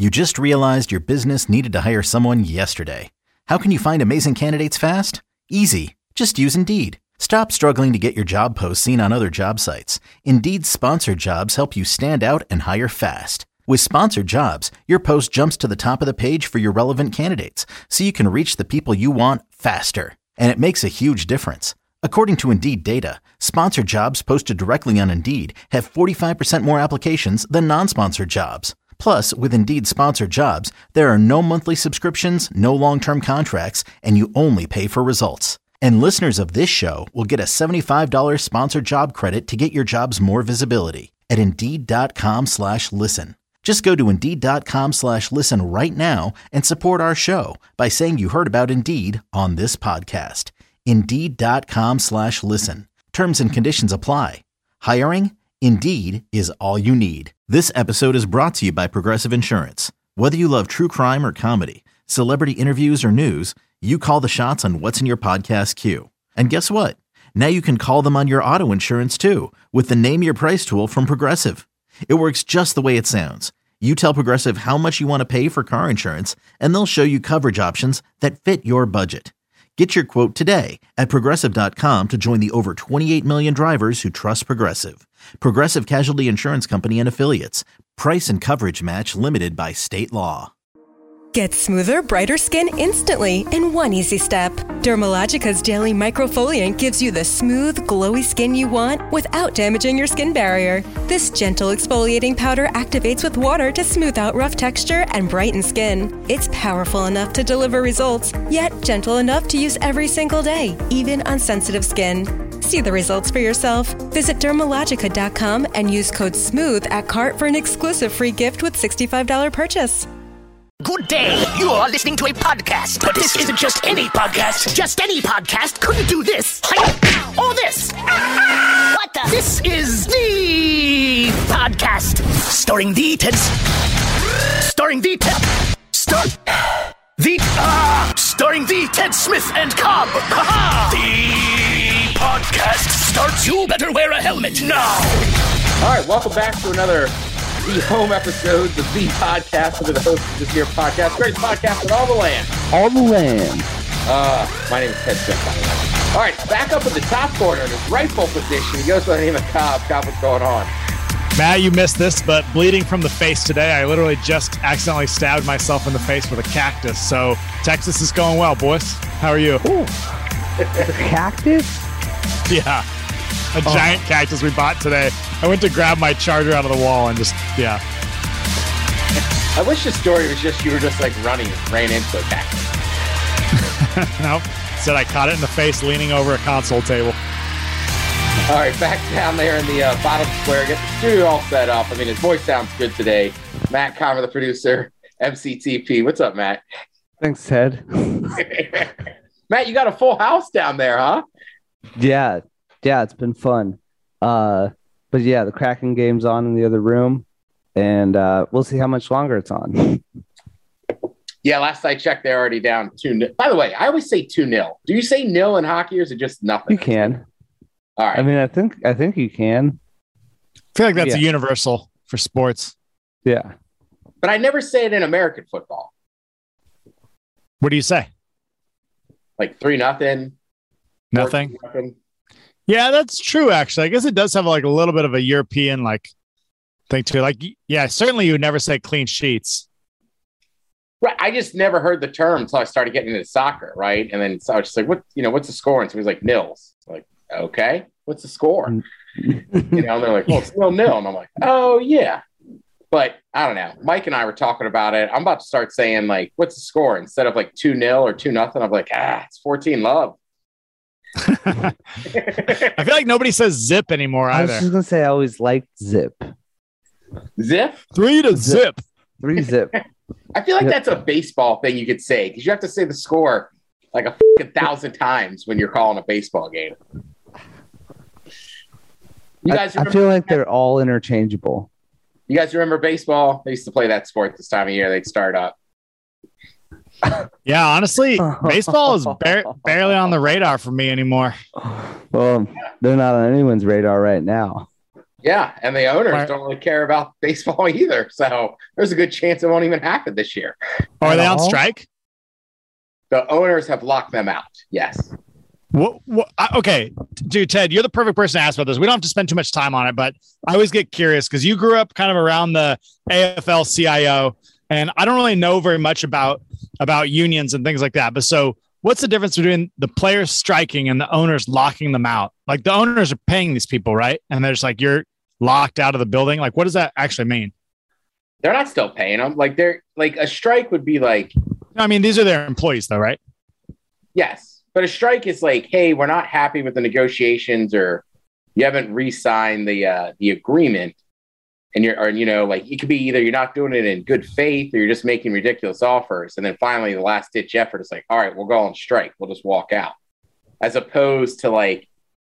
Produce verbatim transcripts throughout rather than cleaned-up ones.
You just realized your business needed to hire someone yesterday. How can you find amazing candidates fast? Easy. Just use Indeed. Stop struggling to get your job posts seen on other job sites. Indeed's sponsored jobs help you stand out and hire fast. With sponsored jobs, your post jumps to the top of the page for your relevant candidates, so you can reach the people you want faster. And it makes a huge difference. According to Indeed data, sponsored jobs posted directly on Indeed have forty-five percent more applications than non-sponsored jobs. Plus, with Indeed sponsored jobs, there are no monthly subscriptions, no long-term contracts, and you only pay for results. And listeners of this show will get a seventy-five dollars sponsored job credit to get your jobs more visibility at Indeed.com slash listen. Just go to Indeed.com slash listen right now and support our show by saying you heard about Indeed on this podcast. Indeed.com slash listen. Terms and conditions apply. Hiring? Indeed is all you need. This episode is brought to you by Progressive Insurance. Whether you love true crime or comedy, celebrity interviews or news, you call the shots on what's in your podcast queue. And guess what? Now you can call them on your auto insurance too with the Name Your Price tool from Progressive. It works just the way it sounds. You tell Progressive how much you want to pay for car insurance, and they'll show you coverage options that fit your budget. Get your quote today at Progressive dot com to join the over twenty-eight million drivers who trust Progressive. Progressive Casualty Insurance Company and Affiliates. Price and coverage match limited by state law. Get smoother, brighter skin instantly in one easy step. Dermalogica's Daily Microfoliant gives you the smooth, glowy skin you want without damaging your skin barrier. This gentle exfoliating powder activates with water to smooth out rough texture and brighten skin. It's powerful enough to deliver results, yet gentle enough to use every single day, even on sensitive skin. See the results for yourself. Visit Dermalogica dot com and use code SMOOTH at cart for an exclusive free gift with sixty-five dollars purchase. Good day. You are listening to a podcast, but this isn't just any podcast. Just any podcast couldn't do this. Or this. What the? This is the podcast. Starring the Ted. Starring the Ted. Star. The. Ah! Starring the Ted Smith and Cobb. The podcast starts. You better wear a helmet now. All right, welcome back to another The Home episodes of the podcast under the host of this here podcast. Great podcast in all the land. All the land. Uh, my name is Ted Smith, by the way. All right, back up in the top corner in his rightful position. He goes by the name of Cobb. Cobb, what's going on? Matt, you missed this, but bleeding from the face today. I literally just accidentally stabbed myself in the face with a cactus. So Texas is going well, boys. How are you? Ooh. A cactus? Yeah. A oh. giant cactus we bought today. I went to grab my charger out of the wall and just, yeah. I wish the story was just you were just like running and ran into a cactus. Nope. Said I caught it in the face leaning over a console table. All right, back down there in the uh, bottom square. Get the studio all set up. I mean, his voice sounds good today. Matt Comer, the producer, M C T P. What's up, Matt? Thanks, Ted. Matt, you got a full house down there, huh? Yeah. Yeah, it's been fun. Uh, but yeah, the Kraken game's on in the other room, and uh, we'll see how much longer it's on. Yeah, last I checked, they're already down two nil. By the way, I always say two nil. Do you say nil in hockey, or is it just nothing? You can. All right. I mean, I think I think you can. I feel like that's yeah. a universal for sports. Yeah. But I never say it in American football. What do you say? Like three nothing. Nothing. nothing. Yeah, that's true. Actually, I guess it does have like a little bit of a European like thing too. Like, yeah, certainly you would never say clean sheets. Right. I just never heard the term until I started getting into soccer. Right. And then so I was just like, what, you know, what's the score? And so he was like, nils. Like, okay, what's the score? you know, and they're like, well, it's nil nil. And I'm like, oh, yeah. But I don't know. Mike and I were talking about it. I'm about to start saying, like, what's the score? Instead of like two nil or two nothing, I'm like, ah, it's fourteen love. I feel like nobody says zip anymore either. I was just going to say I always liked zip. Zip? Three to zip. zip. Three zip. I feel like that's a baseball thing you could say because you have to say the score like a fucking thousand times when you're calling a baseball game. You guys I, I feel like they're all interchangeable. You guys remember baseball? They used to play that sport this time of year. They'd start up. Yeah, honestly, baseball is bar- barely on the radar for me anymore. Well, they're not on anyone's radar right now. Yeah, and the owners Right. don't really care about baseball either. So there's a good chance it won't even happen this year. Oh, are they on all? strike? The owners have locked them out. Yes. What, what, I- okay, dude, Ted, you're the perfect person to ask about this. We don't have to spend too much time on it, but I always get curious because you grew up kind of around the A F L C I O, and I don't really know very much about about unions and things like that. But so, what's the difference between the players striking and the owners locking them out? Like the owners are paying these people, right? And they're just like, you're locked out of the building. Like, what does that actually mean? They're not still paying them. Like they're like a strike would be like, I mean, these are their employees, though, right? yes. But a strike is like, hey, we're not happy with the negotiations, or you haven't re-signed the uh, the agreement, and you're, or you know, like it could be either you're not doing it in good faith, or you're just making ridiculous offers, and then finally the last ditch effort is like, all right, we'll go on strike, we'll just walk out, as opposed to like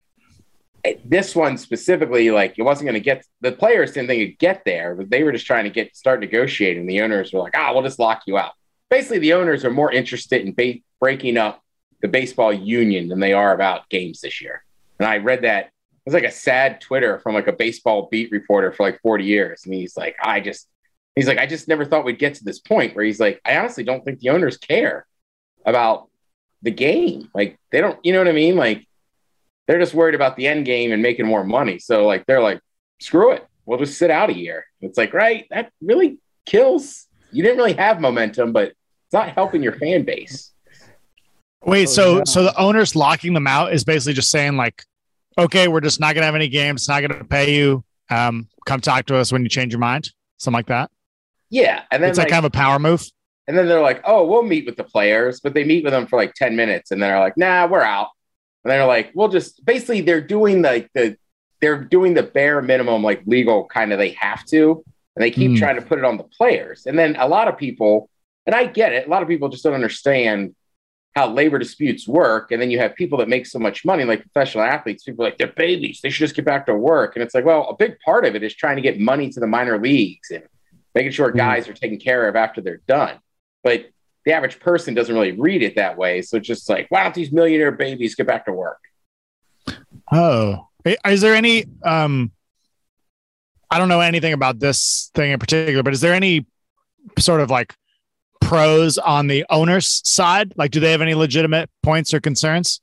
this one specifically, like it wasn't going to get the players didn't think it'd get there, but they were just trying to get start negotiating. The owners were like, ah, we'll just lock you out. Basically, the owners are more interested in ba- breaking up the baseball union than they are about games this year. And I read that it was like a sad Twitter from like a baseball beat reporter for like forty years. And he's like, I just, he's like, I just never thought we'd get to this point where he's like, I honestly don't think the owners care about the game. Like they don't, you know what I mean? Like they're just worried about the end game and making more money. So like, they're like, screw it. We'll just sit out a year. It's like, right. That really kills. You didn't really have momentum, but it's not helping your fan base. Wait, Oh, so yeah. so the owners locking them out is basically just saying like, okay, we're just not gonna have any games, not gonna pay you. Um, come talk to us when you change your mind, something like that. Yeah. And then It's like, like kind of a power move. and then they're like, oh, we'll meet with the players, but they meet with them for like ten minutes and they're like, nah, we're out. And they're like, we'll just basically they're doing like the they're doing the bare minimum, like legal kind of they have to, and they keep Mm. trying to put it on the players. And then a lot of people, and I get it, a lot of people just don't understand how labor disputes work. And then you have people that make so much money, like professional athletes, people are like, they're babies, they should just get back to work. And it's like, well, a big part of it is trying to get money to the minor leagues and making sure guys are taken care of after they're done. But the average person doesn't really read it that way. So it's just like, why don't these millionaire babies get back to work? Oh, is there any? Um, I don't know anything about this thing in particular, but is there any sort of like pros on the owner's side? Like, do they have any legitimate points or concerns?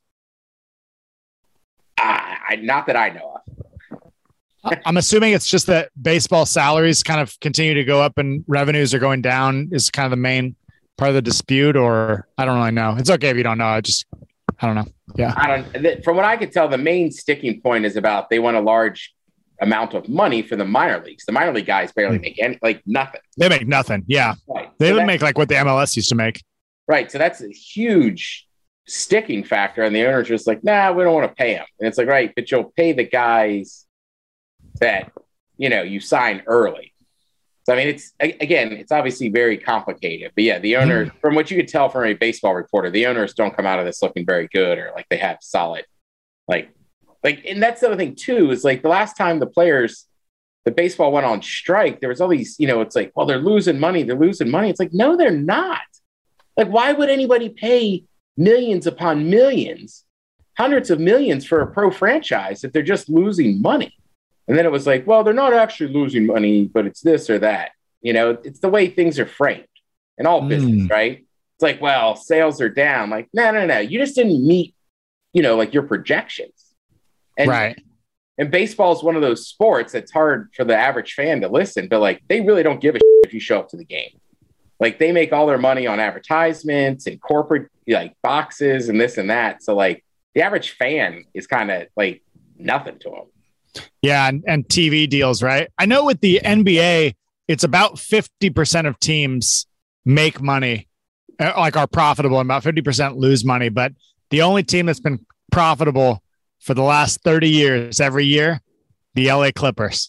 I, I, not that I know of. I- I'm assuming it's just that baseball salaries kind of continue to go up and revenues are going down is kind of the main part of the dispute, or I don't really know. It's okay if you don't know. I just, I don't know. Yeah. I don't, th- from what I could tell, the main sticking point is about they want a large amount of money for the minor leagues. The minor league guys barely make any, like nothing. They make nothing. Yeah. Right. They So would that- make like what the M L S used to make. Right. So that's a huge sticking factor. And the owner's just like, nah, we don't want to pay them. And it's like, right, but you'll pay the guys that, you know, you sign early. So, I mean, it's, a- again, it's obviously very complicated. But yeah, the owners, from what you could tell from a baseball reporter, the owners don't come out of this looking very good or like they have solid, like, like, and that's the other thing too, is like the last time the players, the baseball went on strike, there was all these, you know, it's like, well, they're losing money. They're losing money. It's like, no, they're not. Like, why would anybody pay millions upon millions, hundreds of millions for a pro franchise if they're just losing money? And then it was like, well, they're not actually losing money, but it's this or that. You know, it's the way things are framed in all Mm. business, right? It's like, well, sales are down. Like, no, no, no. You just didn't meet, you know, like your projections. And, Right. and baseball is one of those sports that's hard for the average fan to listen, but like they really don't give a shit if you show up to the game. Like they make all their money on advertisements and corporate like boxes and this and that. So like the average fan is kind of like nothing to them. Yeah, and, and T V deals, right? I know with the N B A, it's about fifty percent of teams make money, uh, like are profitable, and about fifty percent lose money. But the only team that's been profitable for the last thirty years, every year, the L A Clippers.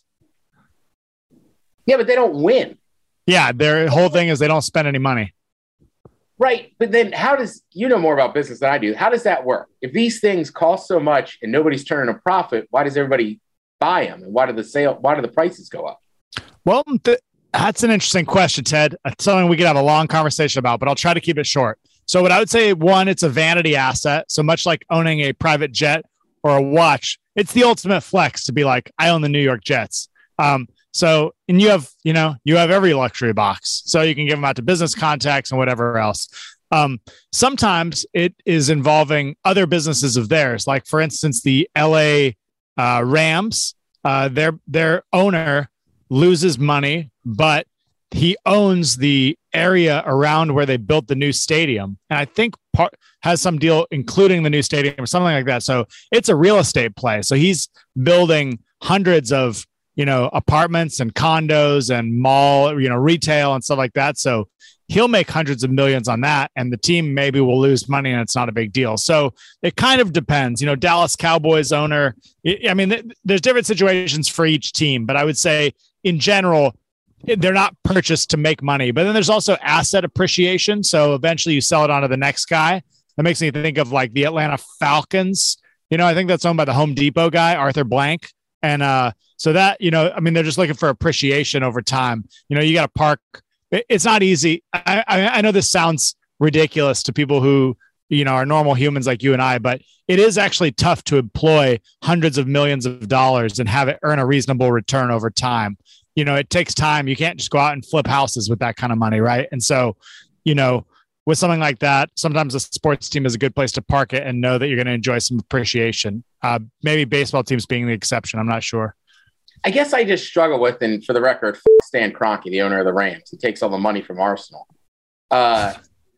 Yeah, but they don't win. Yeah, their whole thing is they don't spend any money. Right. But then how does, you know more about business than I do. How does that work? If these things cost so much and nobody's turning a profit, why does everybody buy them? And why do the sale, why do the prices go up? Well, th- that's an interesting question, Ted. It's something we could have a long conversation about, but I'll try to keep it short. So what I would say, one, it's a vanity asset. So much like owning a private jet or a watch, it's the ultimate flex to be like, I own the New York Jets. Um, so, and you have, you know, you have every luxury box, so you can give them out to business contacts and whatever else. Um, sometimes it is involving other businesses of theirs. Like for instance, the L A uh, Rams, uh, their, their owner loses money, but he owns the area around where they built the new stadium. And I think part has some deal, including the new stadium or something like that. So it's a real estate play. So he's building hundreds of, you know, apartments and condos and mall, you know, retail and stuff like that. So he'll make hundreds of millions on that. And the team maybe will lose money and it's not a big deal. So it kind of depends, you know, Dallas Cowboys owner. I mean, there's different situations for each team, but I would say in general, they're not purchased to make money. But then there's also asset appreciation. So eventually you sell it on to the next guy. That makes me think of like the Atlanta Falcons. You know, I think that's owned by the Home Depot guy, Arthur Blank. And uh, so that, you know, I mean, they're just looking for appreciation over time. You know, you got to park. It's not easy. I, I, I know this sounds ridiculous to people who, you know, are normal humans like you and I, but it is actually tough to employ hundreds of millions of dollars and have it earn a reasonable return over time. You know, it takes time. You can't just go out and flip houses with that kind of money, right? And so, you know, with something like that, sometimes a sports team is a good place to park it and know that you're going to enjoy some appreciation. Uh, maybe baseball teams being the exception. I'm not sure. I guess I just struggle with, and for the record, f- Stan Kroenke, the owner of the Rams, he takes all the money from Arsenal. Uh,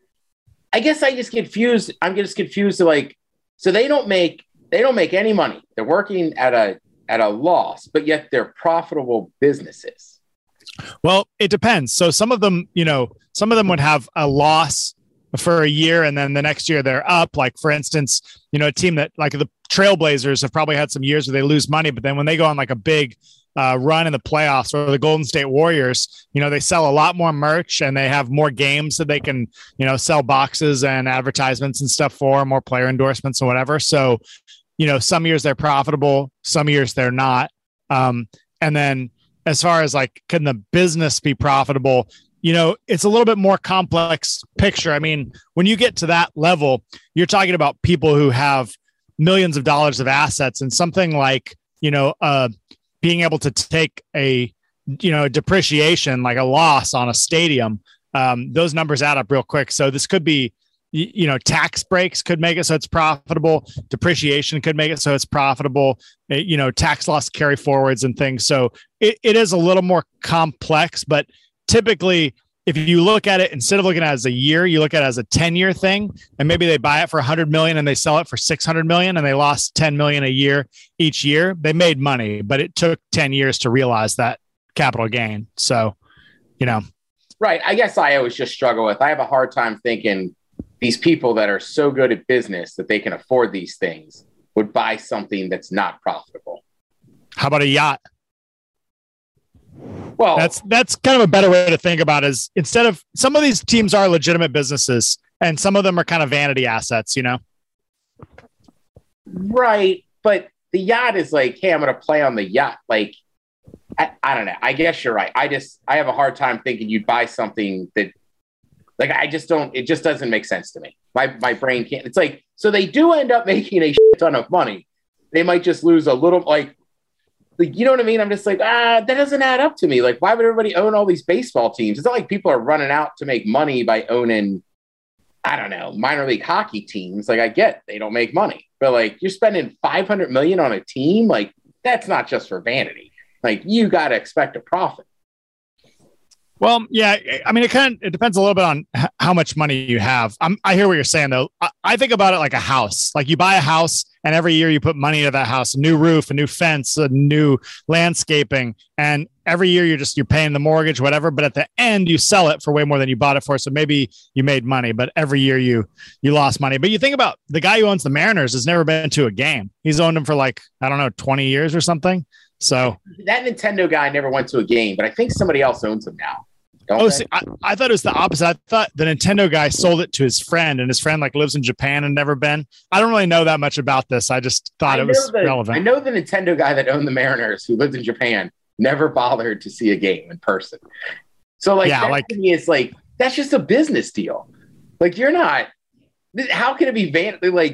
I guess I just get confused. I'm just confused to like, so they don't make they don't make any money. They're working at a at a loss, but yet they're profitable businesses. Well, it depends. So some of them, you know, some of them would have a loss for a year and then the next year they're up. Like for instance, you know, a team that like the Trailblazers have probably had some years where they lose money, but then when they go on like a big uh, run in the playoffs, or the Golden State Warriors, you know, they sell a lot more merch and they have more games that they can, you know, sell boxes and advertisements and stuff for, more player endorsements and whatever. So, you know, some years they're profitable, some years they're not. Um, and then as far as like, can the business be profitable? You know, it's a little bit more complex picture. I mean, when you get to that level, you're talking about people who have millions of dollars of assets, and something like, you know, uh, being able to take a, you know, depreciation, like a loss on a stadium. Um, those numbers add up real quick. So this could be, you know, tax breaks could make it so it's profitable. Depreciation could make it so it's profitable. You know, tax loss carry forwards and things. So it, it is a little more complex, but typically if you look at it, instead of looking at it as a year, you look at it as a ten year thing, and maybe they buy it for a hundred million and they sell it for six hundred million and they lost ten million a year each year. They made money, but it took ten years to realize that capital gain. So, you know, right. I guess I always just struggle with, I have a hard time thinking these people that are so good at business that they can afford these things would buy something that's not profitable. How about a yacht? Well, that's that's kind of a better way to think about it, is instead of, some of these teams are legitimate businesses and some of them are kind of vanity assets, you know? Right. But the yacht is like, hey, I'm going to play on the yacht. Like, I, I don't know. I guess you're right. I just, I have a hard time thinking you'd buy something that, like, I just don't, it just doesn't make sense to me. My my brain can't, it's like, so they do end up making a shit ton of money. They might just lose a little, like, like, you know what I mean? I'm just like, ah, that doesn't add up to me. Like, why would everybody own all these baseball teams? It's not like people are running out to make money by owning, I don't know, minor league hockey teams. Like, I get they don't make money, but like, you're spending five hundred million on a team. Like, that's not just for vanity. Like, you got to expect a profit. Well, yeah, I mean, it kind of, it depends a little bit on h- how much money you have. I'm, I hear what you're saying, though. I, I think about it like a house. Like, you buy a house, and every year you put money into that house, a new roof, a new fence, a new landscaping, and every year you're just, you're paying the mortgage, whatever. But at the end, you sell it for way more than you bought it for. So maybe you made money, but every year you you lost money. But you think about the guy who owns the Mariners has never been to a game. He's owned them for like, I don't know, twenty years or something. So that Nintendo guy never went to a game, but I think somebody else owns them now. Oh, see, I, I thought it was the opposite. I thought the Nintendo guy sold it to his friend, and his friend like lives in Japan and never been. I don't really know that much about this. I just thought I it was the, relevant. I know the Nintendo guy that owned the Mariners, who lived in Japan, never bothered to see a game in person. So like, yeah, that like to me is like, that's just a business deal. Like, you're not, how can it be van? Like,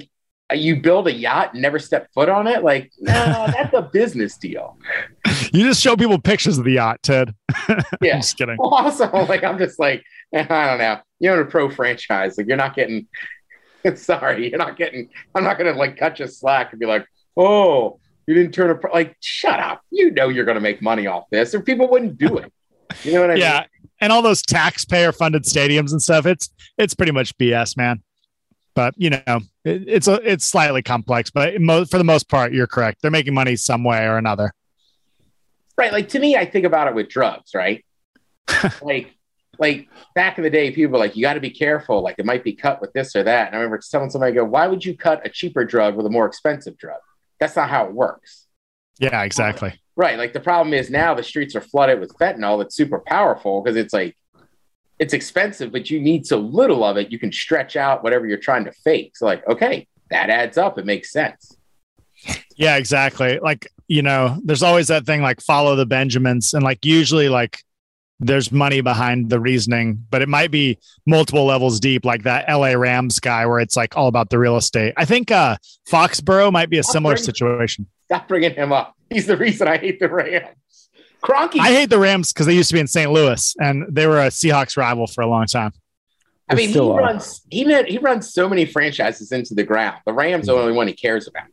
you build a yacht and never step foot on it? Like, no, that's a business deal. You just show people pictures of the yacht, Ted. Yeah. I'm just kidding. Well, also, like, I'm just like, I don't know. You own a pro franchise. Like, you're not getting, sorry, you're not getting, I'm not going to like cut you slack and be like, oh, you didn't turn a pro. Like, shut up. You know you're going to make money off this, or people wouldn't do it. You know what I yeah. mean? Yeah. And all those taxpayer funded stadiums and stuff, it's, it's pretty much B S, man. But, you know, it, it's a, it's slightly complex, but mo- for the most part, you're correct. They're making money some way or another. Right. Like, to me, I think about it with drugs, right? like, like back in the day, people were like, you got to be careful. Like, it might be cut with this or that. And I remember telling somebody, I go, why would you cut a cheaper drug with a more expensive drug? That's not how it works. Yeah, exactly. Right. Like, the problem is now the streets are flooded with fentanyl that's super powerful because it's like, it's expensive, but you need so little of it, you can stretch out whatever you're trying to fake. So like, okay, that adds up. It makes sense. Yeah, exactly. Like, you know, there's always that thing like follow the Benjamins. And like usually like there's money behind the reasoning, but it might be multiple levels deep, like that L A Rams guy where it's like all about the real estate. I think uh, Foxborough might be a Stop similar bringing, situation. Stop bringing him up. He's the reason I hate the Rams. Kroenke. I hate the Rams because they used to be in Saint Louis and they were a Seahawks rival for a long time. I mean, he are. runs he met, he runs so many franchises into the ground. The Rams are the only one he cares about.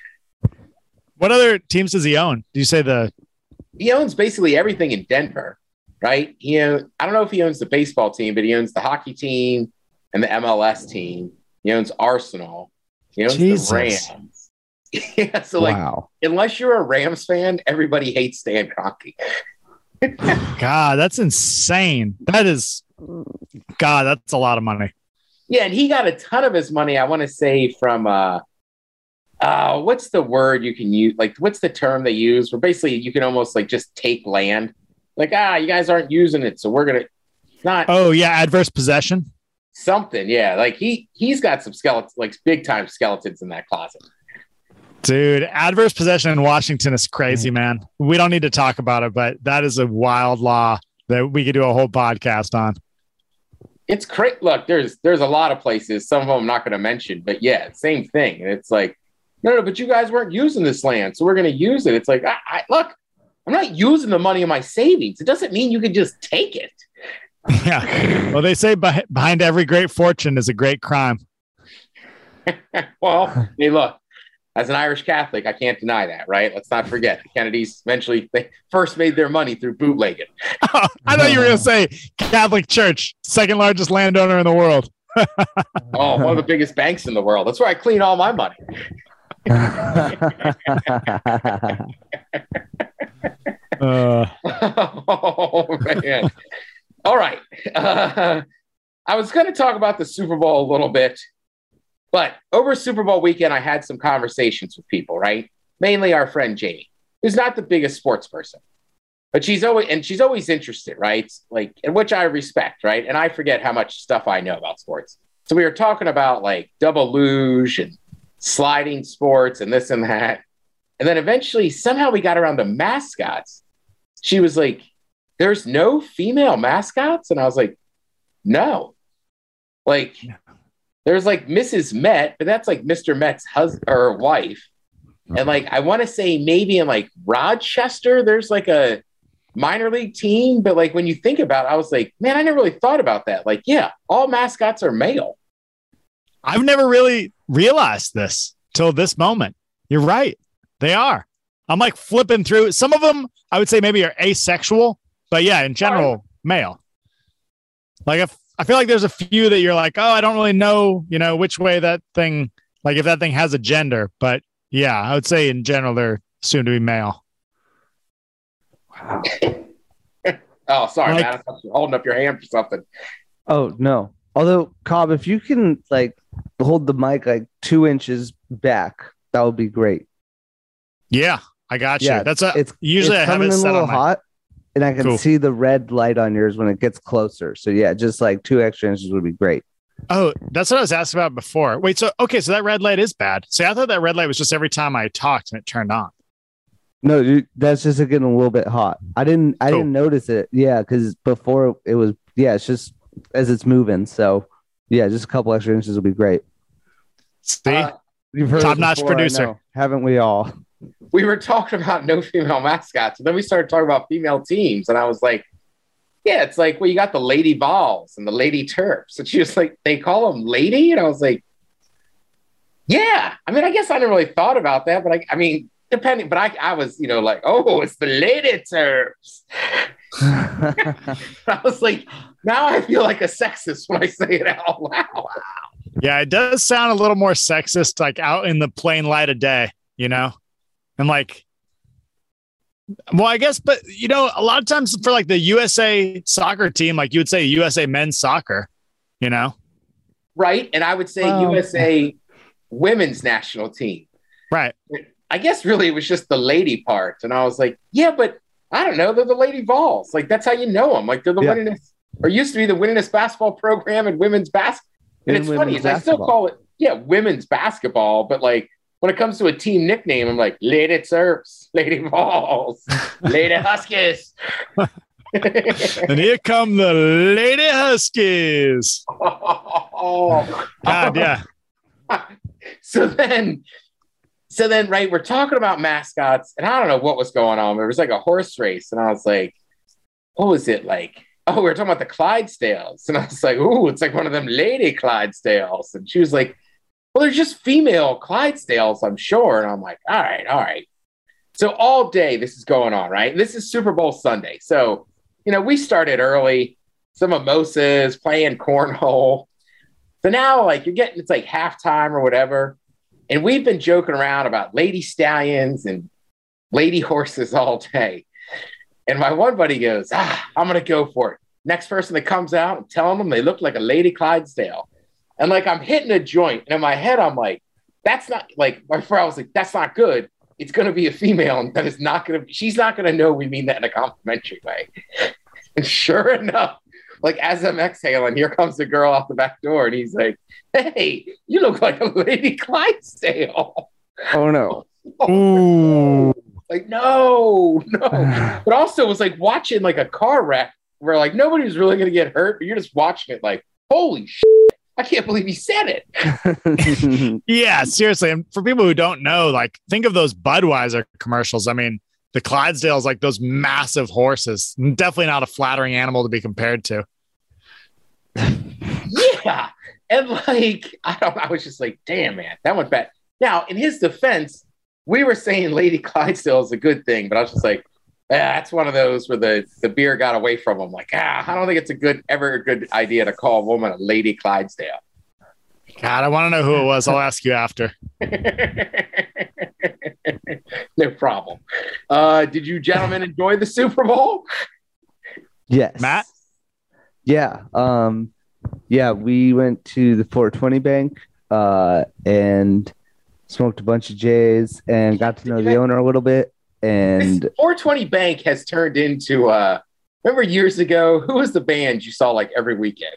What other teams does he own? Do you say the? He owns basically everything in Denver, right? He own, I don't know if he owns the baseball team, but he owns the hockey team and the M L S team. He owns Arsenal. He owns Jesus. the Rams. Yeah, so like, Wow. unless you're a Rams fan, everybody hates Stan Kroenke. God, that's insane. That is, God, that's a lot of money. Yeah, and he got a ton of his money, I want to say, from uh uh what's the word you can use? Like, what's the term they use? Where basically you can almost like just take land. Like, ah, you guys aren't using it, so we're gonna not Oh yeah, adverse possession. something. Yeah, like he he's got some skeletons, like big time skeletons in that closet. Dude, adverse possession in Washington is crazy, man. We don't need to talk about it, but that is a wild law that we could do a whole podcast on. It's crazy. Look, there's there's a lot of places, some of them I'm not going to mention, but yeah, same thing. And it's like, no, no, but you guys weren't using this land, so we're going to use it. It's like, I, I, look, I'm not using the money of my savings. It doesn't mean you can just take it. Yeah. Well, they say beh- behind every great fortune is a great crime. Well, hey, look. As an Irish Catholic, I can't deny that, right? Let's not forget the Kennedys eventually they first made their money through bootlegging. Oh, I thought you were going to say Catholic Church, second largest landowner in the world. Oh, one of the biggest banks in the world. That's where I clean all my money. uh, Oh, man. All right. Uh, I was going to talk about the Super Bowl a little bit. But over Super Bowl weekend, I had some conversations with people, right? Mainly our friend Jamie, who's not the biggest sports person, but she's always, and she's always interested, right? Like, and which I respect, right? And I forget how much stuff I know about sports. So we were talking about like double luge and sliding sports and this and that. And then eventually somehow we got around to mascots. She was like, there's no female mascots? And I was like, no. Like, there's like Missus Met, but that's like Mister Met's husband or wife. And like, I want to say maybe in like Rochester, there's like a minor league team. But like, when you think about it, I was like, man, I never really thought about that. Like, yeah, all mascots are male. I've never really realized this till this moment. You're right. They are. I'm like flipping through. Some of them, I would say maybe are asexual, but yeah, in general, male. Like if I feel like there's a few that you're like, oh, I don't really know, you know, which way that thing, like if that thing has a gender. But yeah, I would say in general, they're assumed to be male. Wow. Oh, sorry, Like- man. I thought you were holding up your hand for something. Oh no. Although, Cobb, if you can like hold the mic like two inches back, that would be great. Yeah, I got you. Yeah, That's a, It's usually it's I have coming it in a set little on my, hot, and I can Cool. see the red light on yours when it gets closer. So yeah, just like two extra inches would be great. Oh, that's what I was asking about before. Wait, so, okay, so that red light is bad. See, I thought that red light was just every time I talked and it turned on. No, dude, that's just getting a little bit hot. I didn't I Cool. didn't notice it. Yeah, because before it was yeah, it's just as it's moving. So yeah, just a couple extra inches will be great. See, Uh, You've heard Top-notch before, producer, haven't we all? We were talking about no female mascots, and then we started talking about female teams, and I was like, yeah, it's like, well, you got the Lady Vols and the Lady Terps. And she was like, they call them Lady? And I was like, yeah. I mean, I guess I never really thought about that, but I, I mean, depending, but I, I was, you know, like, oh, it's the Lady Terps. I was like, now I feel like a sexist when I say it out loud. Yeah, it does sound a little more sexist, like out in the plain light of day, you know? And like, well, I guess, but you know, a lot of times for like the U S A soccer team, like you would say U S A men's soccer, you know? Right. And I would say Well, U S A women's national team. Right. I guess really it was just the lady part. And I was like, yeah, but I don't know. They're the Lady Vols. Like, that's how you know them. Like, they're the Yeah. winningest, or used to be the winningest basketball program in women's basketball. And In it's funny, women's is I still basketball. call it, yeah, women's basketball. But like, when it comes to a team nickname, I'm like, Lady Terps, Lady Vols, Lady Huskies. And here come the Lady Huskies. Oh, God, yeah. so then, so then, right, we're talking about mascots, and I don't know what was going on. There was like a horse race, and I was like, what was it like? Oh, we were talking about the Clydesdales. And I was like, ooh, it's like one of them Lady Clydesdales. And she was like, well, they're just female Clydesdales, I'm sure. And I'm like, all right, all right. So all day this is going on, right? This is Super Bowl Sunday. So, you know, we started early, some mimosas, playing cornhole. So now, like, you're getting, it's like halftime or whatever. And we've been joking around about lady stallions and lady horses all day. And my one buddy goes, ah, I'm going to go for it. Next person that comes out, I'm telling them they look like a Lady Clydesdale. And like, I'm hitting a joint. And in my head, I'm like, that's not, like, my friend was like, that's not good. It's going to be a female. And that is not going to, she's not going to know we mean that in a complimentary way. And sure enough, like, as I'm exhaling, here comes the girl out the back door. And he's like, hey, you look like a Lady Clydesdale. Oh no. Ooh. Like, no, no. But also it was like watching like a car wreck where like nobody was really going to get hurt, but you're just watching it like, holy shit, I can't believe he said it. Yeah, seriously. And for people who don't know, like, think of those Budweiser commercials. I mean, the Clydesdales, like those massive horses, definitely not a flattering animal to be compared to. Yeah. And like, I don't I was just like, damn, man, that went bad. Now, in his defense, we were saying Lady Clydesdale is a good thing, but I was just like, ah, that's one of those where the, the beer got away from him. Like, ah, I don't think it's a good, ever a good idea to call a woman a Lady Clydesdale. God, I want to know who it was. I'll ask you after. No problem. Uh, did you gentlemen enjoy the Super Bowl? Yes. Matt? Yeah. Um, yeah, we went to the four twenty bank uh, and smoked a bunch of J's and got to know the owner a little bit. And This four twenty Bank has turned into, uh, remember years ago, who was the band you saw like every weekend?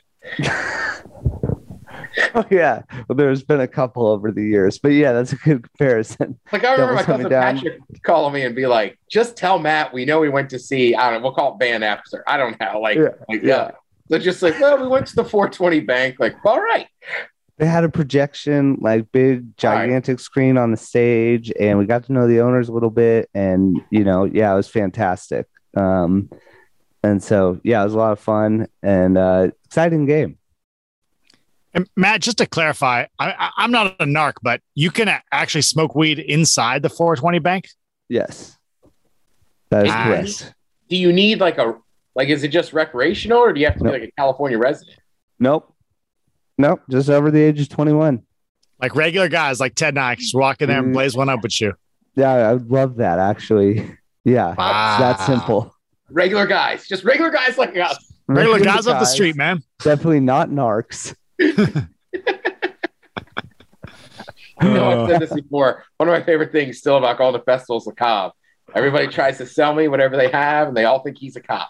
oh yeah, well, there's been a couple over the years, but yeah, that's a good comparison. Like, I remember my Devil's cousin Coming Down. Patrick calling me and be like, just tell Matt we know we went to see, I don't know, we'll call it Band After. I don't know. Like, Yeah, like yeah. yeah. They're just like, well, we went to the four twenty Bank. Like, all right. They had a projection, like big, gigantic screen on the stage, and we got to know the owners a little bit. And you know, yeah, it was fantastic. Um, and so, yeah, it was a lot of fun and uh, exciting game. And Matt, just to clarify, I, I, I'm not a narc, but you can a- actually smoke weed inside the four twenty bank. Yes, that is Nice. correct. Do you need like a, like, is it just recreational or do you have to Nope. be like a California resident? Nope, nope, just over the age of twenty-one. Like regular guys like Ted and I just walk in there and Mm. blaze one up with you. Yeah, I would love that actually. Yeah, it's that Wow. simple. Regular guys, just regular guys like us. Regular guys off the street, man. Definitely not narcs. You know, I've said this before. One of my favorite things still about going to festivals with Cobb. Everybody tries to sell me whatever they have, and they all think he's a cop.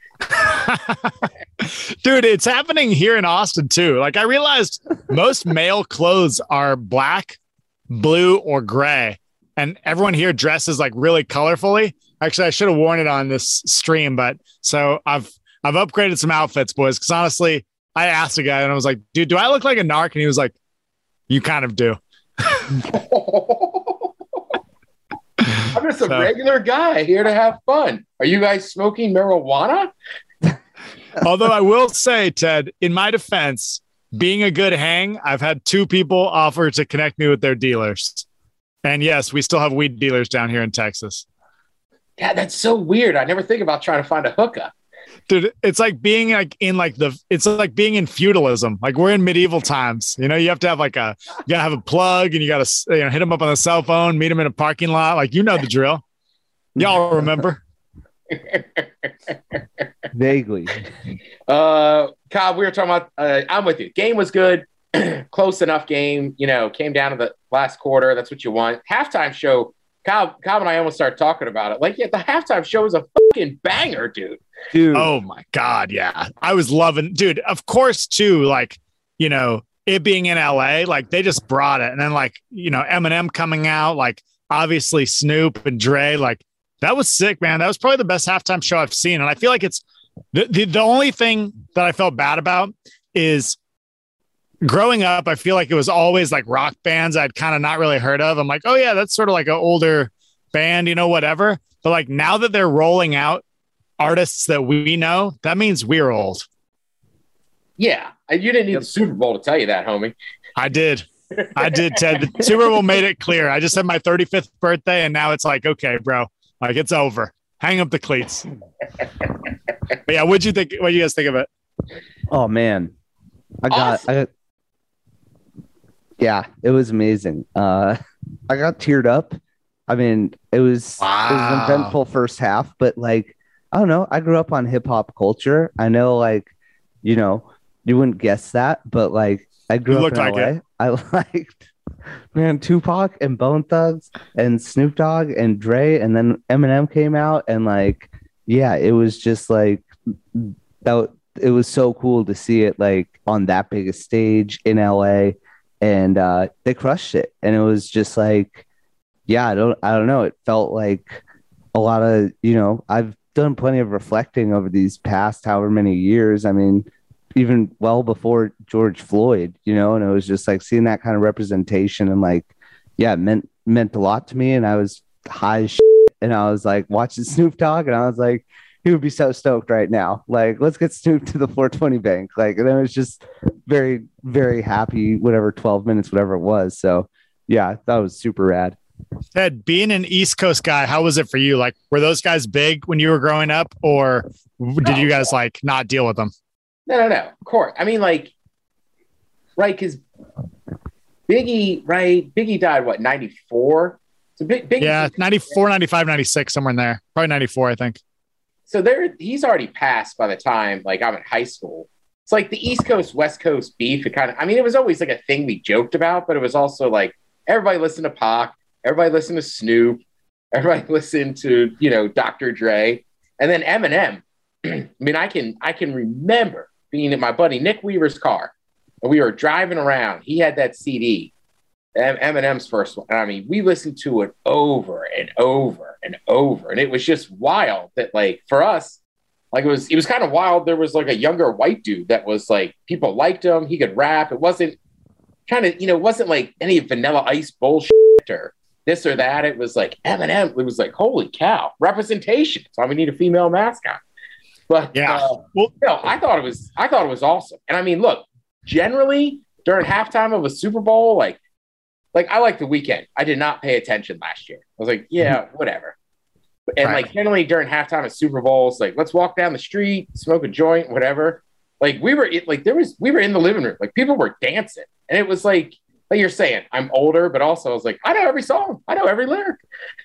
Dude, it's happening here in Austin too. Like, I realized most male clothes are black, blue, or gray, and everyone here dresses like really colorfully. Actually, I should have worn it on this stream, but so I've I've upgraded some outfits, boys. Because honestly, I asked a guy and I was like, "Dude, do I look like a narc?" And he was like, "You kind of do." I'm just a So- regular guy here to have fun. Are you guys smoking marijuana? Although I will say, Ted, in my defense, being a good hang, I've had two people offer to connect me with their dealers. And yes, we still have weed dealers down here in Texas. Yeah, that's so weird. I never think about trying to find a hookup. Dude, it's like being like in like the it's like being in feudalism. Like we're in medieval times. You know, you have to have like a you gotta have a plug and you gotta you know hit them up on the cell phone, meet them in a parking lot. Like you know the drill. Y'all remember? Vaguely. Uh, Kyle, we were talking about. Uh, I'm with you. Game was good, close enough game. You know, came down to the last quarter. That's what you want. Halftime show. Kyle, Kyle and I almost started talking about it. Like, yeah, the halftime show was a fucking banger, dude. Dude. Oh my God, yeah. I was loving, dude, of course, too, like, you know, it being in L A, like they just brought it. And then like, you know, Eminem coming out, like obviously Snoop and Dre, like that was sick, man. That was probably the best halftime show I've seen. And I feel like it's the, the, the only thing that I felt bad about is growing up, I feel like it was always like rock bands I'd kind of not really heard of. I'm like, oh yeah, that's sort of like an older band, you know, whatever. But like now that they're rolling out artists that we know, that means we're old. Yeah, and you didn't need the Super Bowl to tell you that, homie. I did. I did, Ted. The Super Bowl made it clear. I just had my thirty-fifth birthday, and now it's like, okay, bro, like it's over. Hang up the cleats. But yeah, what'd you think? What do you guys think of it? Oh man, I got, Awesome. I got, yeah, it was amazing. Uh, I got teared up. I mean, it was, Wow. it was an eventful first half, but like, I don't know. I grew up on hip hop culture. I know, like, you know, you wouldn't guess that, but like, I grew You up looked in like L A. it. I liked, man, Tupac and Bone Thugs and Snoop Dogg and Dre, and then Eminem came out, and like, yeah, it was just like that. It was so cool to see it like on that big a stage in L A, and uh, they crushed it. And it was just like, yeah, I don't, I don't know. It felt like a lot of, you know, I've done plenty of reflecting over these past however many years. I mean, even well before George Floyd, you know, and it was just like seeing that kind of representation and like, yeah, it meant meant a lot to me. And I was high as shit, and I was like watching Snoop Dogg, and I was like, he would be so stoked right now. Like, let's get Snoop to the four twenty bank. Like, and then it was just very, very happy, whatever, twelve minutes, whatever it was. So yeah, that was super rad. Ted, being an East Coast guy, how was it for you? Like, were those guys big when you were growing up, or did you guys like not deal with them? No, no, no. Of course. I mean, like, right? Because Biggie, right? Biggie died what, ninety-four? So big, Biggie. Yeah, ninety-four, ninety-five, ninety-six, somewhere in there. Probably ninety-four, I think. So there, he's already passed by the time like I'm in high school. It's like the East Coast West Coast beef. It kind of, I mean, it was always like a thing we joked about, but it was also like everybody listened to Pac, everybody listened to Snoop, everybody listened to, you know, Doctor Dre, and then Eminem. I mean, I can I can remember being in my buddy Nick Weaver's car, and we were driving around. He had that C D, M- Eminem's first one. And I mean, we listened to it over and over and over, and it was just wild. That like for us, like it was it was kind of wild. There was like a younger white dude that was like people liked him. He could rap. It wasn't kind of you know it wasn't like any Vanilla Ice bullshit or this or that. It was like Eminem. It was like holy cow, representation. That's why we need a female mascot. But Yeah. uh, Well, no, I thought it was I thought it was awesome. And I mean, look, generally during halftime of a Super Bowl, like like I like The Weeknd. I did not pay attention last year. I was like, yeah, whatever. And Right. like generally during halftime of Super Bowls, like let's walk down the street, smoke a joint, whatever. Like we were like there was we were in the living room, like people were dancing, and it was like like you're saying, I'm older, but also I was like, I know every song, I know every lyric.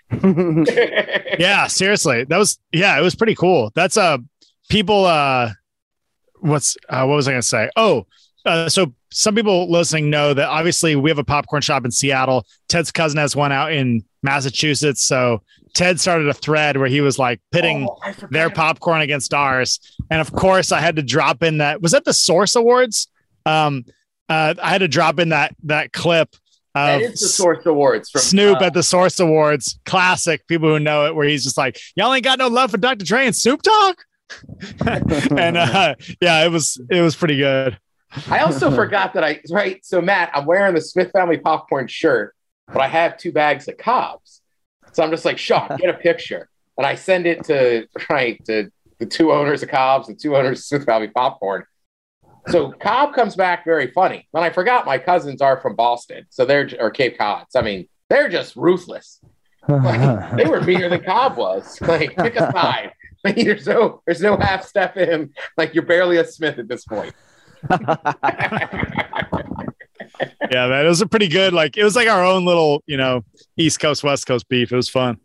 yeah, seriously, that was yeah, it was pretty cool. That's uh people. Uh, what's uh, what was I gonna say? Oh, uh, so some people listening know that obviously we have a popcorn shop in Seattle. Ted's cousin has one out in Massachusetts. So Ted started a thread where he was like pitting Oh, I forgot their about- popcorn against ours, and of course I had to drop in that. Was that the Source Awards? Um, uh, I had to drop in that that clip That of is the Source Awards from Snoop uh, at the Source Awards. Classic. People who know it, where he's just like, y'all ain't got no love for Doctor Dre and Snoop Dogg. and uh, yeah, it was it was pretty good. I also forgot that I right. So Matt, I'm wearing the Smith Family popcorn shirt, but I have two bags of Cobb's. So I'm just like, Sean, get a picture. And I send it to, right, to the two owners of Cobb's and two owners of Smith Valley Popcorn. So Cobb comes back very funny. And I forgot my cousins are from Boston. So they're, or Cape Cod. So, I mean, they're just ruthless. Like, they were meaner than Cobb was. Like, pick a side. Like, there's no, there's no half step in. Like, you're barely a Smith at this point. Yeah, man, it was a pretty good, like, it was like our own little, you know, East Coast, West Coast beef. It was fun.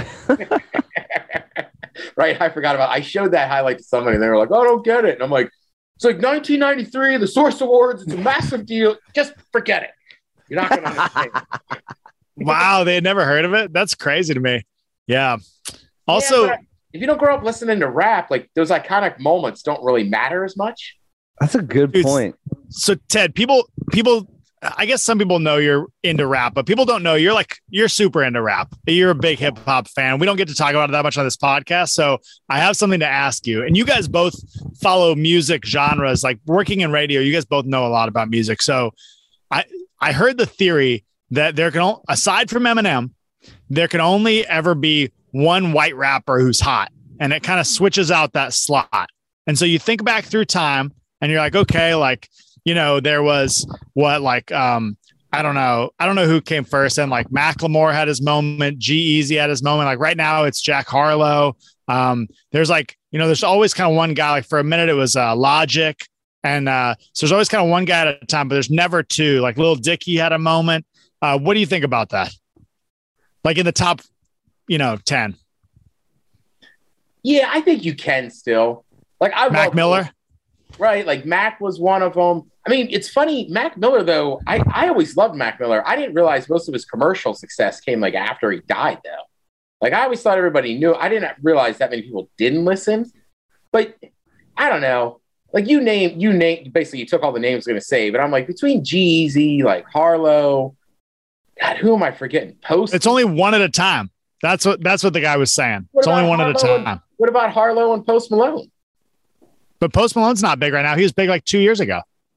Right. I forgot about, I showed that highlight to somebody and they were like, oh, I don't get it. And I'm like, it's like nineteen ninety-three, the Source Awards. It's a massive deal. Just forget it. You're not going to understand. Wow. They had never heard of it. That's crazy to me. Yeah. Also, yeah, if you don't grow up listening to rap, like those iconic moments don't really matter as much. That's a good point. So Ted, people, people, I guess some people know you're into rap, but people don't know you're like, you're super into rap. You're a big hip hop fan. We don't get to talk about it that much on this podcast. So I have something to ask you, and you guys both follow music genres, like working in radio. You guys both know a lot about music. So I, I heard the theory that there can, aside from Eminem, there can only ever be one white rapper who's hot, and it kind of switches out that slot. And so you think back through time and you're like, okay, like, you know, there was what, like, um, I don't know. I don't know who came first. And like Macklemore had his moment. G-Eazy had his moment. Like right now it's Jack Harlow. Um, there's like, you know, there's always kind of one guy, like for a minute it was uh, Logic. And uh, so there's always kind of one guy at a time, but there's never two. Like Lil Dicky had a moment. Uh, what do you think about that? Like in the top, you know, ten. Yeah, I think you can still. Like I Mac Miller. Right. Like Mac was one of them. I mean, it's funny. Mac Miller, though, I, I always loved Mac Miller. I didn't realize most of his commercial success came like after he died, though. Like I always thought everybody knew. I didn't realize that many people didn't listen. But I don't know. Like you name, you name, basically you took all the names I was going to say, but I'm like between G-Eazy, like Harlow, God, who am I forgetting? Post. It's only one at a time. That's what, that's what the guy was saying. What it's only one Harlow at a time. And, what about Harlow and Post Malone? But Post Malone's not big right now. He was big like two years ago.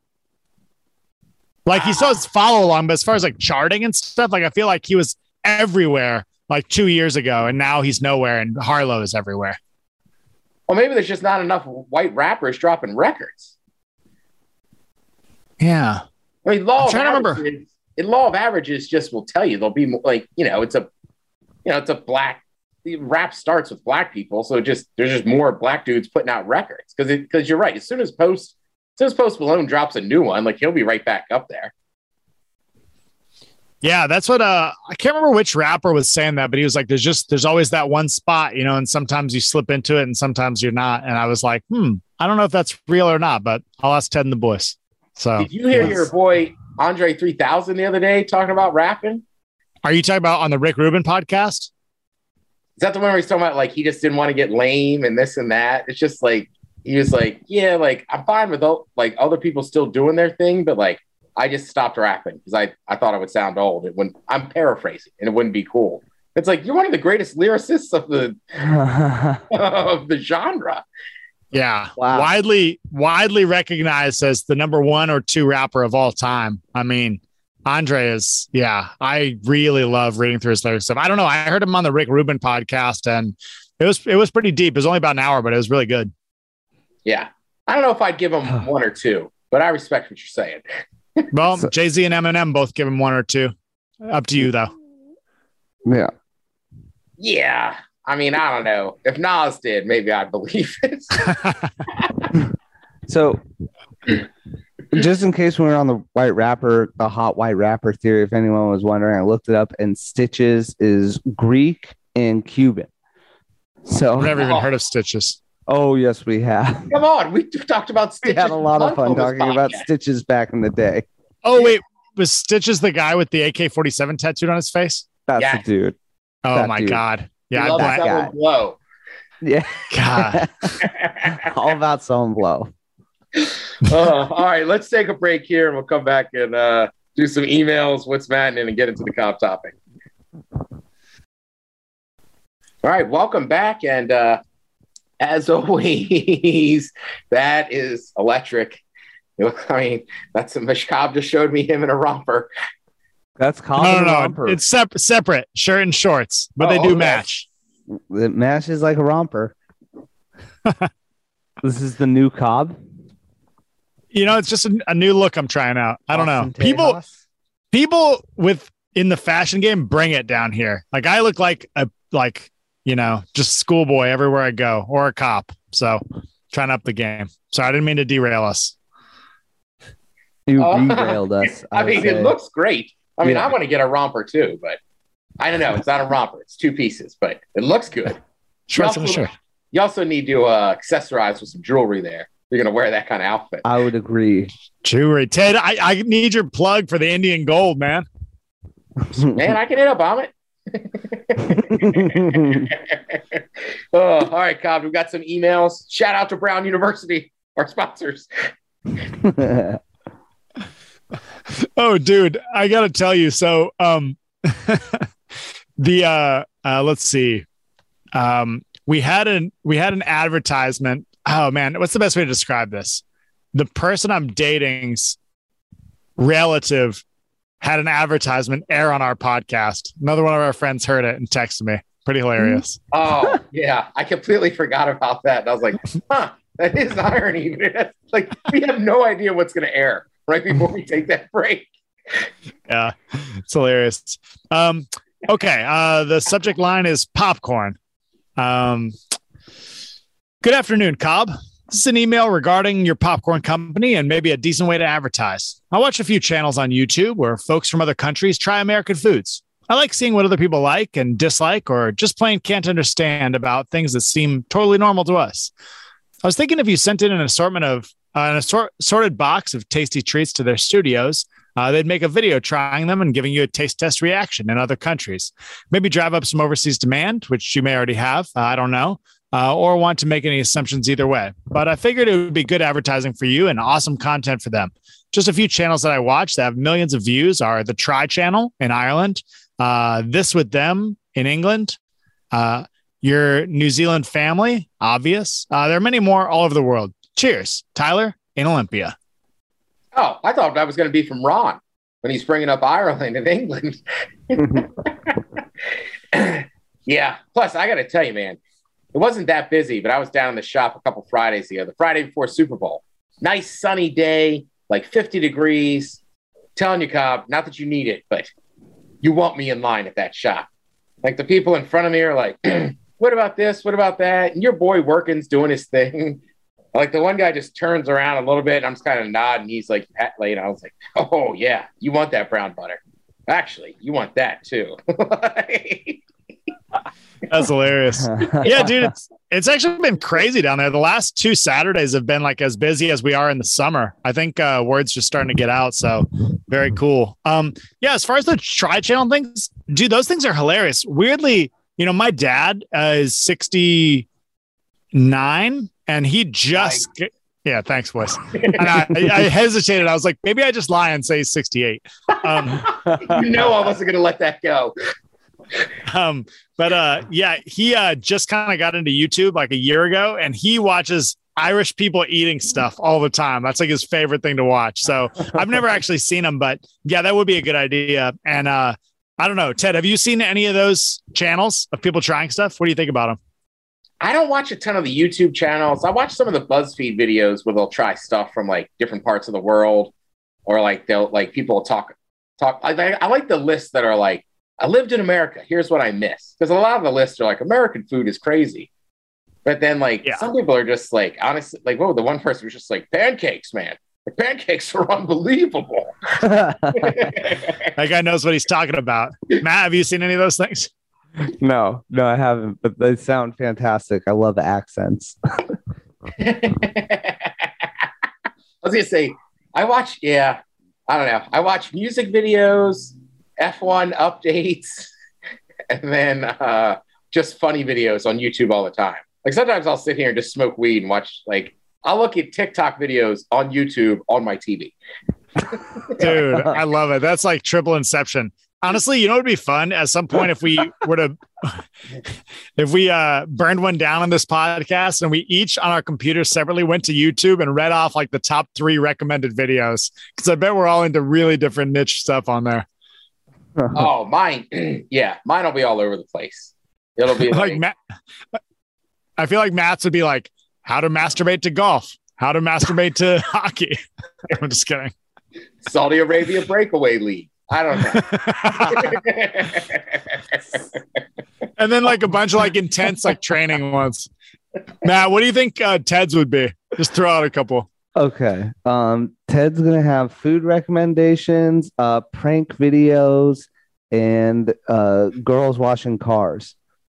Like he still has follow along, but as far as like charting and stuff, like I feel like he was everywhere like two years ago, and now he's nowhere, and Harlow is everywhere. Well, maybe there's just not enough white rappers dropping records. Yeah. I mean, law I'm of trying to remember. averages, in law of averages just will tell you there'll be like, you know, it's a, you know, it's a black, rap starts with black people. So just, there's just more black dudes putting out records. Cause it, cause you're right. As soon as Post, as soon as Post Malone drops a new one, like he'll be right back up there. Yeah, that's what uh I can't remember which rapper was saying that, but he was like, there's just there's always that one spot, you know, and sometimes you slip into it and sometimes you're not. And I was like, hmm, I don't know if that's real or not, but I'll ask Ted and the boys. So did you hear yes. your boy Andre three thousand the other day talking about rapping? Are you talking about on the Rick Rubin podcast? Is that the one where he's talking about like he just didn't want to get lame and this and that? It's just like he was like, yeah, like I'm fine with like other people still doing their thing, but like I just stopped rapping because I, I thought it would sound old. It wouldn't, I'm paraphrasing and it wouldn't be cool. It's like, you're one of the greatest lyricists of the of the genre. Yeah. Wow. Widely, widely recognized as the number one or two rapper of all time. I mean, Andre is, yeah, I really love reading through his lyrics stuff. I don't know. I heard him on the Rick Rubin podcast and it was, it was pretty deep. It was only about an hour, but it was really good. Yeah. I don't know if I'd give him one or two, but I respect what you're saying. Well, so, Jay-Z and Eminem both give him one or two. Up to you, though. Yeah. Yeah. I mean, I don't know. If Nas did, maybe I'd believe it. So, just in case we were on the white rapper, the hot white rapper theory, if anyone was wondering, I looked it up, and Stitches is Greek and Cuban. So I've never even heard of Stitches. Oh, yes, we have. Come on. We talked about Stitches. We had a lot of fun talking about Stitches back in the day. Oh, wait. Was Stitches the guy with the A K forty-seven tattooed on his face? That's yeah. the dude. Oh, that my dude. God. Yeah, love that guy. Blow. Yeah. God. All about some blow. uh, all right. Let's take a break here and we'll come back and uh, do some emails, what's maddening, and get into the comp topic. All right. Welcome back. And, uh, as always, that is electric. I mean, that's a Mish Cobb just showed me him in a romper. That's called No, a no, no. romper. It's sep- separate, shirt and shorts, but Oh, they do okay. match. It matches like a romper. This is the new Cobb. You know, it's just a, a new look I'm trying out. I don't know. Austin People, Tejas. people with in the fashion game bring it down here. Like I look like a like you know just schoolboy everywhere I go, or a cop. So trying to up the game. Sorry, I didn't mean to derail us. You Oh. derailed us. I would mean, say. it looks great. I mean, Yeah. I want to get a romper too, but I don't know. It's not a romper. It's two pieces, but it looks good. Shorts and a also- shirt. You also need to uh, accessorize with some jewelry there. You're going to wear that kind of outfit. I would agree. Jewelry. Ted, I, I need your plug for the Indian gold, man. Man, I can hit up on it. Oh, all right, Cobb. We've got some emails. Shout out to Brown University, our sponsors. Oh, dude, I gotta tell you. So, um, the uh, uh, let's see, um, we had an we had an advertisement. Oh man, what's the best way to describe this? The person I'm dating's relative had an advertisement air on our podcast. Another one of our friends heard it and texted me. Pretty hilarious. Oh, yeah. I completely forgot about that. And I was like, huh, that is irony. Like, we have no idea what's going to air right before we take that break. Yeah, it's hilarious. Um, okay, uh, the subject line is popcorn. Um, good afternoon, Cobb. This is an email regarding your popcorn company and maybe a decent way to advertise. I watch a few channels on YouTube where folks from other countries try American foods. I like seeing what other people like and dislike or just plain can't understand about things that seem totally normal to us. I was thinking if you sent in an assortment of uh, an assort- assorted box of tasty treats to their studios, uh, they'd make a video trying them and giving you a taste test reaction in other countries. Maybe drive up some overseas demand, which you may already have. Uh, I don't know. Uh, or want to make any assumptions either way. But I figured it would be good advertising for you and awesome content for them. Just a few channels that I watch that have millions of views are the Try Channel in Ireland, uh, This With Them in England, uh, Your New Zealand Family, obvious. Uh, there are many more all over the world. Cheers, Tyler in Olympia. Oh, I thought that was going to be from Ron when he's bringing up Ireland and England. Yeah. Plus, I got to tell you, man, it wasn't that busy, but I was down in the shop a couple Fridays ago, the Friday before Super Bowl. Nice sunny day, like fifty degrees. Telling you, Cobb, not that you need it, but you want me in line at that shop. Like the people in front of me are like, what about this? What about that? And your boy Working's doing his thing. Like the one guy just turns around a little bit and I'm just kind of nodding. He's like, you know, I was like, oh yeah, you want that brown butter. Actually, you want that too. That's hilarious. Yeah, dude, it's it's actually been crazy down there. The last two Saturdays have been like as busy as we are in the summer. I think uh, word's just starting to get out. So very cool. Um, yeah, as far as the Tri Channel things, dude, those things are hilarious. Weirdly, you know, my dad uh, is sixty-nine and he just Nice. yeah, thanks, boys. And I, I hesitated. I was like, maybe I just lie and say sixty-eight. Um, You know I wasn't going to let that go. Um, but uh, yeah, he uh, just kind of got into YouTube like a year ago, and he watches Irish people eating stuff all the time. That's like his favorite thing to watch. So I've never actually seen him, but yeah, that would be a good idea. And uh, I don't know, Ted, have you seen any of those channels of people trying stuff? What do you think about them? I don't watch a ton of the YouTube channels. I watch some of the BuzzFeed videos where they'll try stuff from like different parts of the world, or like they'll like people talk talk. I, I like the lists that are like, I lived in America. Here's what I miss. Because a lot of the lists are like, American food is crazy. But then, like, Yeah. some people are just like, honestly, like, whoa, the one person was just like, pancakes, man. The pancakes are unbelievable. That guy knows what he's talking about. Matt, have you seen any of those things? No, no, I haven't, but they sound fantastic. I love the accents. I was going to say, I watch, yeah, I don't know. I watch music videos, F one updates, and then uh, just funny videos on YouTube all the time. Like sometimes I'll sit here and just smoke weed and watch, like, I'll look at TikTok videos on YouTube on my T V. Dude, I love it. That's like triple inception. Honestly, you know, it'd be fun at some point if we were to, if we uh, burned one down on this podcast and we each on our computers separately went to YouTube and read off like the top three recommended videos. Cause I bet we're all into really different niche stuff on there. Oh, mine. Yeah, mine will be all over the place. It'll be like like, Matt. I feel like Matt's would be like how to masturbate to golf, how to masturbate to hockey. I'm just kidding. Saudi Arabia Breakaway League. I don't know. And then like a bunch of like intense like training ones. Matt, what do you think uh, Ted's would be? Just throw out a couple. Okay. Um, Ted's gonna have food recommendations, uh, prank videos, and uh, girls washing cars.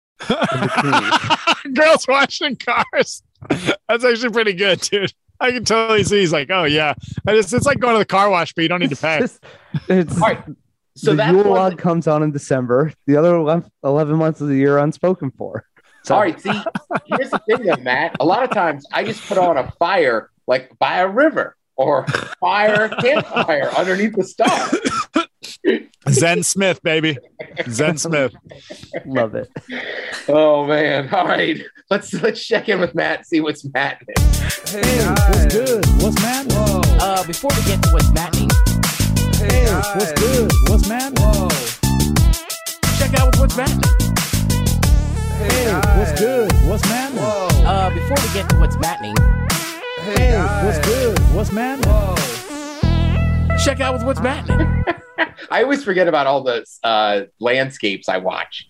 Girls washing cars. That's actually pretty good, dude. I can totally see. He's like, oh yeah, I just, it's like going to the car wash, but you don't need to pay. It's, it's All right. So the that's Yule one log that- comes on in December. The other eleven, eleven months of the year are unspoken for. So, All right. See, here's the thing, though, Matt. A lot of times, I just put on a fire like by a river or fire campfire underneath the stars. Zen Smith, baby. Zen Smith. love it. Oh man! All right, let's let's check in with Matt. See what's Matt. Hey, what's good? What's Matt? Whoa. Uh, before we get to what's Matt, Hey, what's good? What's Matt? Whoa. check out what's Matt. Hey, what's good? What's Matt? Whoa. Uh, before we get to what's Matt, Hey, what's good? What's Matt? Whoa. check out what's Matt. I always forget about all the uh, landscapes I watch.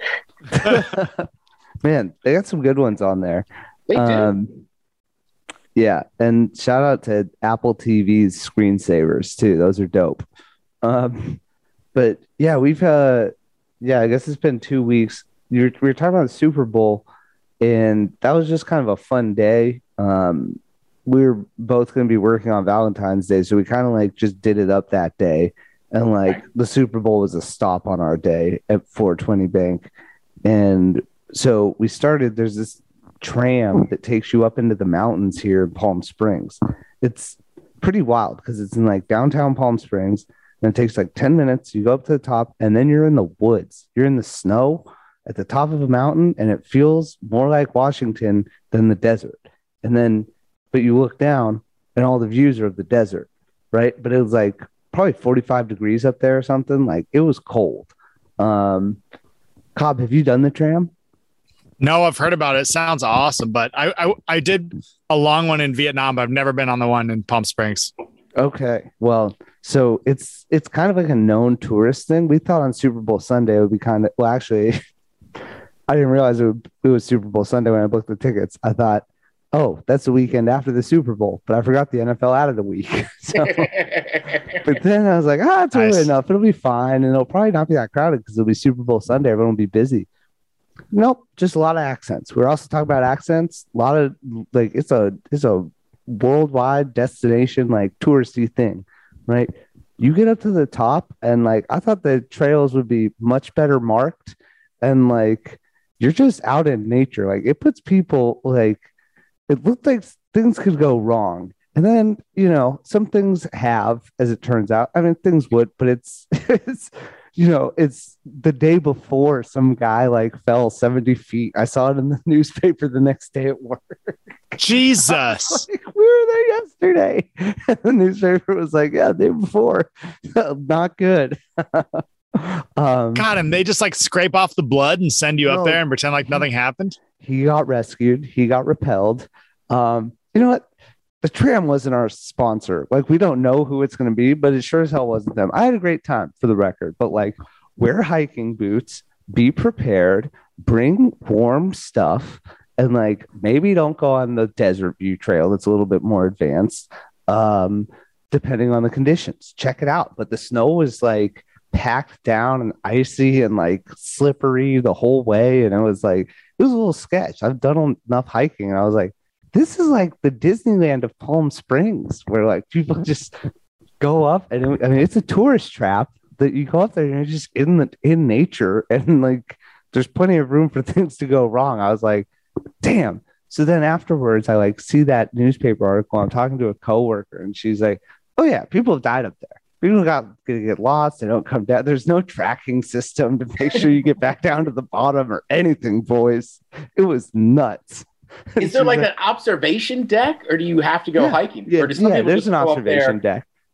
Man, they got some good ones on there. They do. Um, yeah, and shout out to Apple T V's screensavers too. Those are dope. Um, but yeah, we've uh, yeah, I guess it's been two weeks. You're, we were talking about the Super Bowl, and that was just kind of a fun day. Um, we were both going to be working on Valentine's Day, so we kind of like just did it up that day. And like the Super Bowl was a stop on our day at four twenty Bank. And so we started, there's this tram that takes you up into the mountains here in Palm Springs. It's pretty wild because it's in like downtown Palm Springs, and it takes like ten minutes. You go up to the top, and then you're in the woods. You're in the snow at the top of a mountain, and it feels more like Washington than the desert. And then, but you look down, and all the views are of the desert, right? But it was like probably forty-five degrees up there or something. Like it was cold. Um, Cobb, have you done the tram? No, I've heard about it. It sounds awesome, but I, I I did a long one in Vietnam, but I've never been on the one in Palm Springs. Okay. Well, so it's it's kind of like a known tourist thing. We thought on Super Bowl Sunday it would be kind of, well, actually, I didn't realize it, would, it was Super Bowl Sunday when I booked the tickets. I thought, oh, that's the weekend after the Super Bowl, but I forgot the N F L added a week. So, but then I was like, ah, it's early Nice. enough. It'll be fine. And it'll probably not be that crowded because it'll be Super Bowl Sunday. Everyone will be busy. Nope, just a lot of accents. We're also talking about accents. A lot of like it's a it's a worldwide destination, like touristy thing, right? You get up to the top, and like I thought the trails would be much better marked, and like you're just out in nature. Like it puts people like it looked like things could go wrong. And then, you know, some things have, as it turns out. I mean, things would, but it's it's you know, it's the day before some guy like fell seventy feet. I saw it in the newspaper the next day at work. Jesus. Like, we were there yesterday. And the newspaper was like, yeah, the day before. Not good. um, God, and they just like scrape off the blood and send you No. up there and pretend like nothing happened. He got rescued. He got repelled. Um, you know what? The tram wasn't our sponsor. Like, we don't know who it's going to be, but it sure as hell wasn't them. I had a great time, for the record, but like, wear hiking boots, be prepared, bring warm stuff, and like, maybe don't go on the Desert View Trail. That's a little bit more advanced, um, depending on the conditions. Check it out. But the snow was like packed down and icy and like slippery the whole way. And it was like, it was a little sketch. I've done enough hiking, and I was like, this is like the Disneyland of Palm Springs, where like people just go up, and it, I mean, it's a tourist trap that you go up there and you're just in the in nature, and like there's plenty of room for things to go wrong. I was like, damn. So then afterwards, I like see that newspaper article. I'm talking to a coworker, and she's like, oh yeah, people have died up there. People got gonna get lost. They don't come down. There's no tracking system to make sure you get back down to the bottom or anything, boys. It was nuts. Is there like an observation deck, or do you have to go Yeah, hiking? Yeah, or do some yeah people there's just an go up observation there? deck.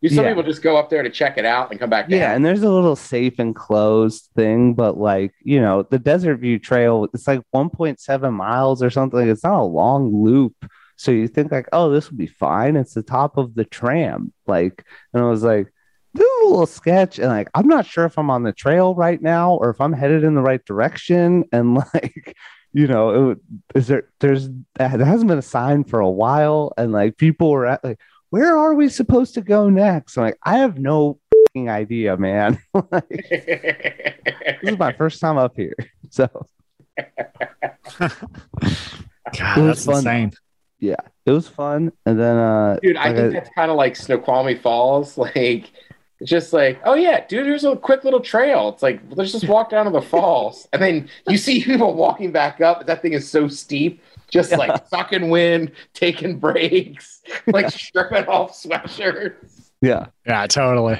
some Yeah. people just go up there to check it out and come back down. Yeah, and there's a little safe and closed thing, but like, you know, the Desert View Trail, it's like one point seven miles or something. It's not a long loop. So you think like, oh, this will be fine. It's the top of the tram. Like, and I was like, this is a little sketch. And like, I'm not sure if I'm on the trail right now or if I'm headed in the right direction. And like, you know, it, is there, there's, there hasn't been a sign for a while. And like, people were at like, where are we supposed to go next? I'm like, I have no fucking idea, man. Like, this is my first time up here. So, God, it was that's fun. insane. Yeah, it was fun. And then, uh, Dude, I like think that's kind of like Snoqualmie Falls. Like, it's just like, oh yeah, dude, there's a quick little trail. It's like, let's just walk down to the falls. And then you see people walking back up. That thing is so steep, just Yeah. like sucking wind, taking breaks, like stripping off sweatshirts. yeah. Yeah, totally.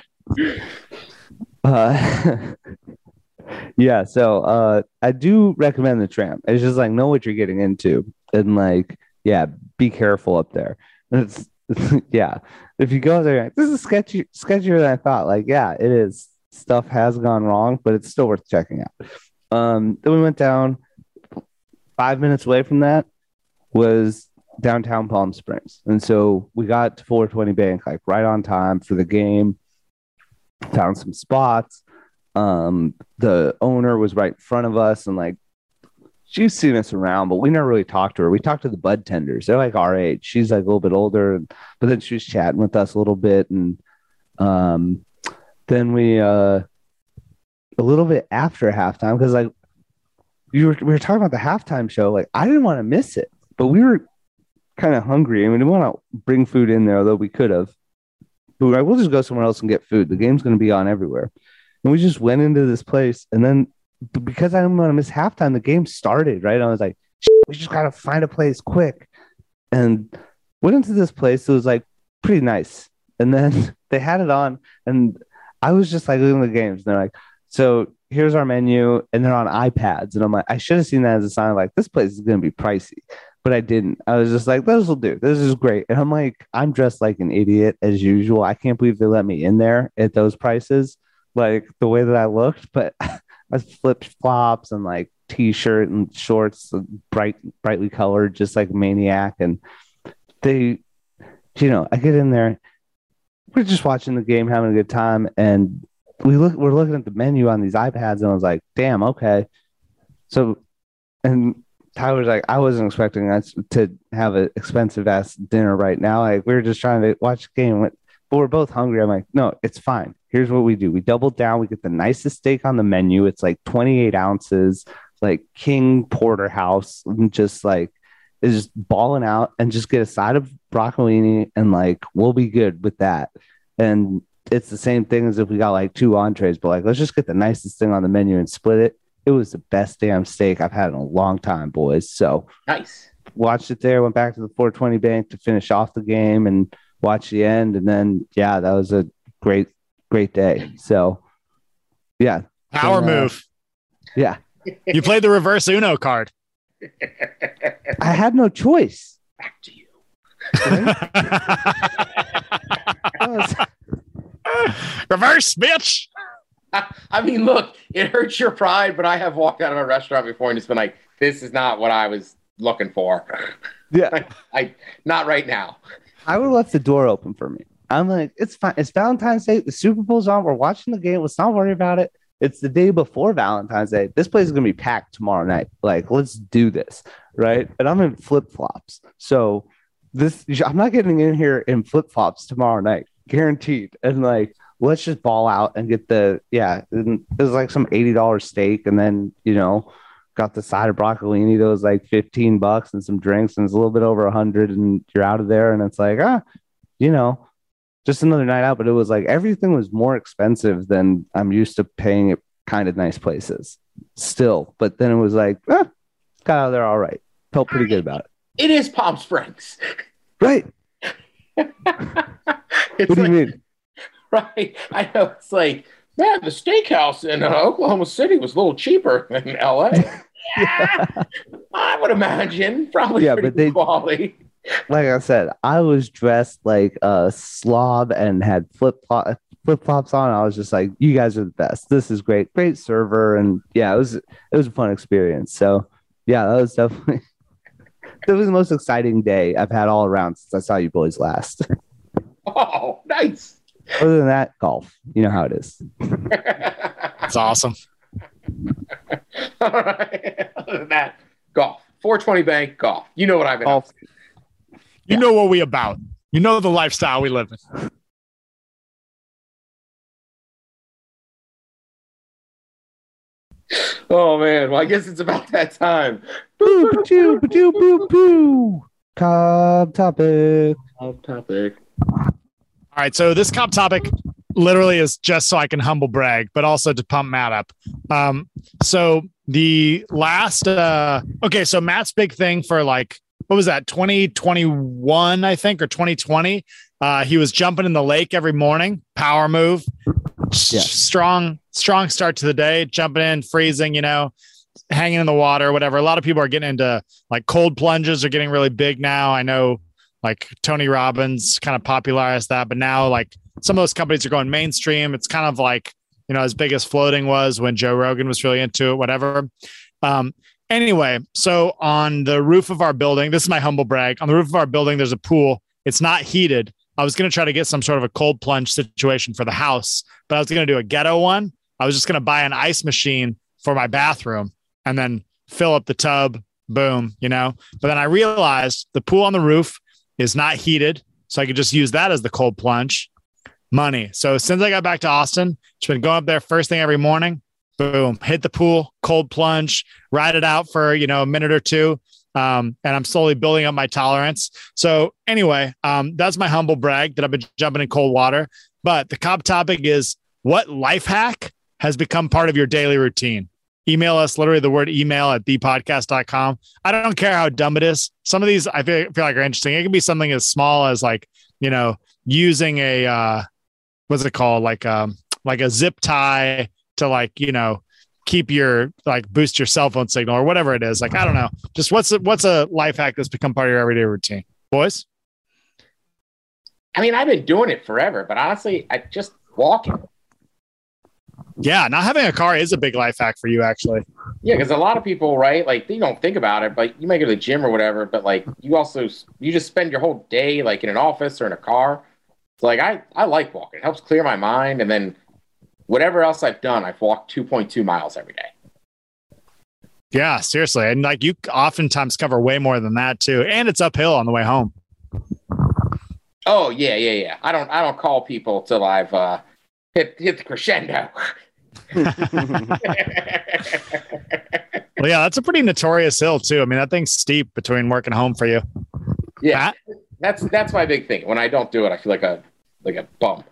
Uh, yeah, so uh, I do recommend the tram. It's just like know what you're getting into, and like, yeah, be careful up there. And it's yeah, if you go there, like, this is sketchy, sketchier than I thought. Like, yeah, it is. Stuff has gone wrong, but it's still worth checking out. Um, then we went down. Five minutes away from that was downtown Palm Springs, and so we got to four twenty Bank like right on time for the game. Found some spots. Um, the owner was right in front of us, and like she's seen us around, but we never really talked to her. We talked to the bud tenders. They're like our age. She's like a little bit older, but then she was chatting with us a little bit, and um, then we uh, a little bit after halftime because like you were we were talking about the halftime show. Like I didn't want to miss it, but we were kind of hungry, and we didn't want to bring food in there, although we could have. We were like, we'll just go somewhere else and get food. The game's going to be on everywhere. And we just went into this place. And then because I didn't want to miss halftime, the game started, right? I was like, we just got to find a place quick. And went into this place. It was like pretty nice. And then they had it on. And I was just like looking at the games. And they're like, so here's our menu. And they're on iPads. And I'm like, I should have seen that as a sign like this place is going to be pricey. But I didn't. I was just like, this will do. This is great. And I'm like, I'm dressed like an idiot as usual. I can't believe they let me in there at those prices, like the way that I looked. But I was flip flops and like t-shirt and shorts, bright, brightly colored, just like a maniac. And they, you know, I get in there. We're just watching the game, having a good time. And we look, we're looking at the menu on these iPads, and I was like, damn, okay. So, and Tyler's like, I wasn't expecting us to have an expensive ass dinner right now. Like, we were just trying to watch the game, but we're both hungry. I'm like, no, it's fine. Here's what we do. We double down. We get the nicest steak on the menu. It's like twenty-eight ounces, like King Porterhouse, and just like, is just balling out, and just get a side of broccolini, and like, we'll be good with that. And it's the same thing as if we got like two entrees, but like, let's just get the nicest thing on the menu and split it. It was the best damn steak I've had in a long time, boys. So Nice. watched it there, went back to the four twenty Bank to finish off the game and watch the end. And then, yeah, that was a great, great day. So, yeah. Power And, uh, move. Yeah. You played the reverse Uno card. I had no choice. Back to you. Reverse, bitch. I, I mean, look, it hurts your pride, but I have walked out of a restaurant before and just been like, this is not what I was looking for. Yeah. I, I not right now. I would have left the door open for me. I'm like, it's fine. It's Valentine's Day. The Super Bowl's on. We're watching the game. Let's not worry about it. It's the day before Valentine's Day. This place is going to be packed tomorrow night. Like, let's do this. Right. And I'm in flip flops. So this, I'm not getting in here in flip flops tomorrow night. Guaranteed. And like, let's just ball out and get the, yeah, it was like some eighty dollars steak. And then, you know, got the side of broccolini that was like fifteen bucks and some drinks, and it's a little bit over a hundred, and you're out of there. And it's like, ah, you know, just another night out. But it was like, everything was more expensive than I'm used to paying at kind of nice places still. But then it was like, ah, got out of there all right. Felt pretty good about it. It is Palm Springs. Right. It's What do like, you mean? right. I know. It's like, man, the steakhouse in uh, Oklahoma City was a little cheaper than L A. Yeah, I would imagine. Probably Yeah, pretty but they- good quality. like I said, I was dressed like a slob and had flip flop flip flops on. I was just like, you guys are the best. This is great, great server, and yeah, it was it was a fun experience. So yeah, that was definitely that was the most exciting day I've had all around since I saw you boys last. Oh, nice. Other than that, golf. You know how it is. That's awesome. All right. Other than that, golf. four twenty bank golf. You know what I've been Golf. up to. You know what we about. You know the lifestyle we live in. Oh man, well I guess it's about that time. Boo, ba-choo, ba-choo, boo, boo. Cobb topic. Off topic. All right, so this comp topic literally is just so I can humble brag, but also to pump Matt up. Um, so the last, uh, okay, so Matt's big thing for like, what was that, twenty twenty-one, I think, or twenty twenty? Uh, he was jumping in the lake every morning, power move, Yeah. strong, strong start to the day, jumping in, freezing, you know, hanging in the water, whatever. A lot of people are getting into like cold plunges are getting really big now. I know like Tony Robbins kind of popularized that, but now like some of those companies are going mainstream. It's kind of like, you know, as big as floating was when Joe Rogan was really into it, whatever. Um, anyway, so on the roof of our building, this is my humble brag. On the roof of our building, there's a pool. It's not heated. I was going to try to get some sort of a cold plunge situation for the house, but I was going to do a ghetto one. I was just going to buy an ice machine for my bathroom and then fill up the tub, boom, you know. But then I realized the pool on the roof is not heated, so I could just use that as the cold plunge. Money. So since I got back to Austin, just been going up there first thing every morning, boom, hit the pool, cold plunge, ride it out for, you know, a minute or two. Um, and I'm slowly building up my tolerance. So anyway, um, that's my humble brag that I've been jumping in cold water. But the Cobb topic is, what life hack has become part of your daily routine? Email us, literally the word email at the podcast dot com. I don't care how dumb it is. Some of these I feel, feel like are interesting. It can be something as small as like, you know, using a, uh, what's it called? Like, um, like a zip tie to like, you know, keep your, like boost your cell phone signal or whatever it is. Like, I don't know. Just what's a, what's a life hack that's become part of your everyday routine, boys? I mean, I've been doing it forever, but honestly, I just walking. Yeah, not having a car is a big life hack for you, actually. Yeah, because a lot of people, right, like they don't think about it, but you might go to the gym or whatever, but like you also, you just spend your whole day like in an office or in a car. So like I, I like walking. It helps clear my mind. And then whatever else I've done, I've walked two point two miles every day. Yeah, seriously. And like you oftentimes cover way more than that too. And it's uphill on the way home. Oh yeah, yeah, yeah. I don't, I don't call people till I've uh, hit hit the crescendo. Well, yeah, that's a pretty notorious hill too. I mean, that thing's steep between work and home for you. Yeah, Matt? that's that's my big thing. When I don't do it, I feel like a like a bum.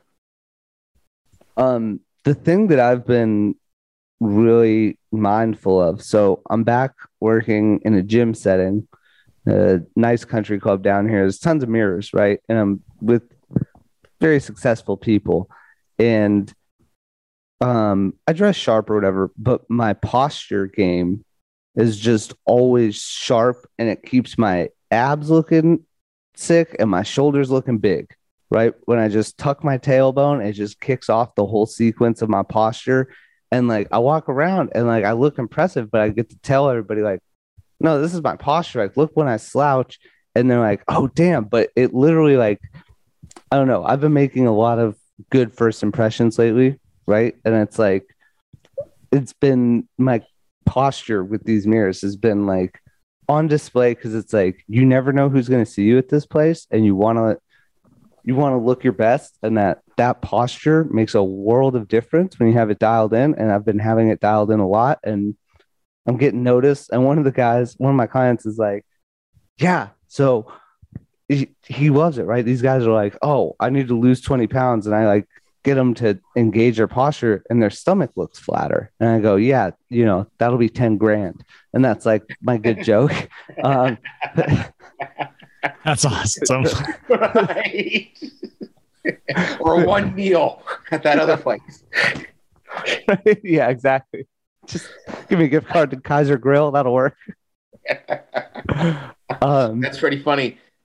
Um, the thing that I've been really mindful of. So I'm back working in a gym setting, a nice country club down here. There's tons of mirrors, right? And I'm with very successful people, and um, I dress sharp or whatever, but my posture game is just always sharp, and it keeps my abs looking sick and my shoulders looking big. Right when I just tuck my tailbone, it just kicks off the whole sequence of my posture. And like I walk around and like I look impressive, but I get to tell everybody like, no, this is my posture. Like, look when I slouch. And they're like, oh damn. But it literally, like, I don't know. I've been making a lot of good first impressions lately, right? And it's like, it's been my posture with these mirrors has been like on display, because it's like you never know who's going to see you at this place, and you want to you want to look your best, and that that posture makes a world of difference when you have it dialed in. And I've been having it dialed in a lot, and I'm getting noticed. And one of the guys, one of my clients is like, yeah, so he, he loves it, right? These guys are like, oh, I need to lose twenty pounds. And I like get them to engage their posture, and their stomach looks flatter. And I go, yeah, you know, that'll be ten grand. And that's like my good joke. Um, That's awesome. Right. Or one meal at that other place. Yeah, exactly. Just give me a gift card to Kaiser Grill. That'll work. um, That's pretty funny.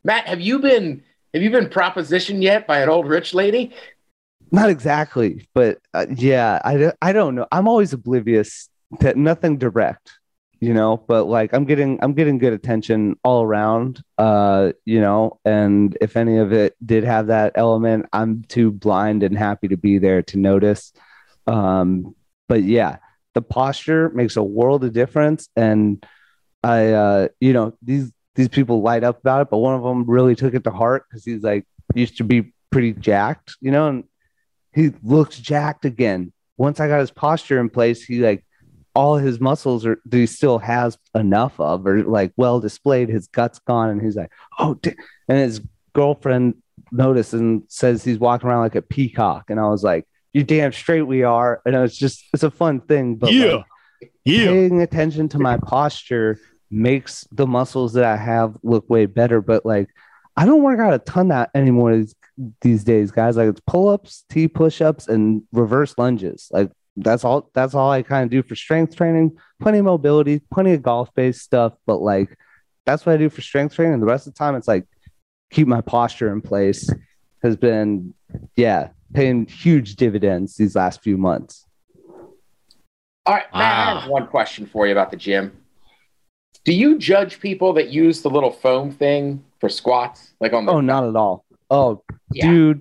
Matt, have you been have you been propositioned yet by an old rich lady? Not exactly, but uh, yeah, I, I don't know. I'm always oblivious to nothing direct, you know, but like I'm getting I'm getting good attention all around, uh, you know, and if any of it did have that element, I'm too blind and happy to be there to notice. Um, but yeah, the posture makes a world of difference. And I, uh, you know, these these people light up about it, but one of them really took it to heart because he's like used to be pretty jacked, you know, and he looks jacked again. Once I got his posture in place, he like all his muscles are that he still has enough of or like well displayed. His guts gone, and he's like, oh, d-. And his girlfriend noticed and says he's walking around like a peacock. And I was like, you damn straight we are. And it's just it's a fun thing, but yeah, like, yeah. paying attention to my posture makes the muscles that I have look way better. But like, I don't work out a ton that anymore these, these days, guys. Like it's pull-ups, T push-ups, and reverse lunges. Like that's all. That's all I kind of do for strength training. Plenty of mobility, plenty of golf-based stuff. But like, that's what I do for strength training. And the rest of the time, it's like keep my posture in place. Has been, yeah, paying huge dividends these last few months. All right, Matt, wow. I have one question for you about the gym. Do you judge people that use the little foam thing for squats? Like on the Oh, not at all. Oh, yeah. Dude.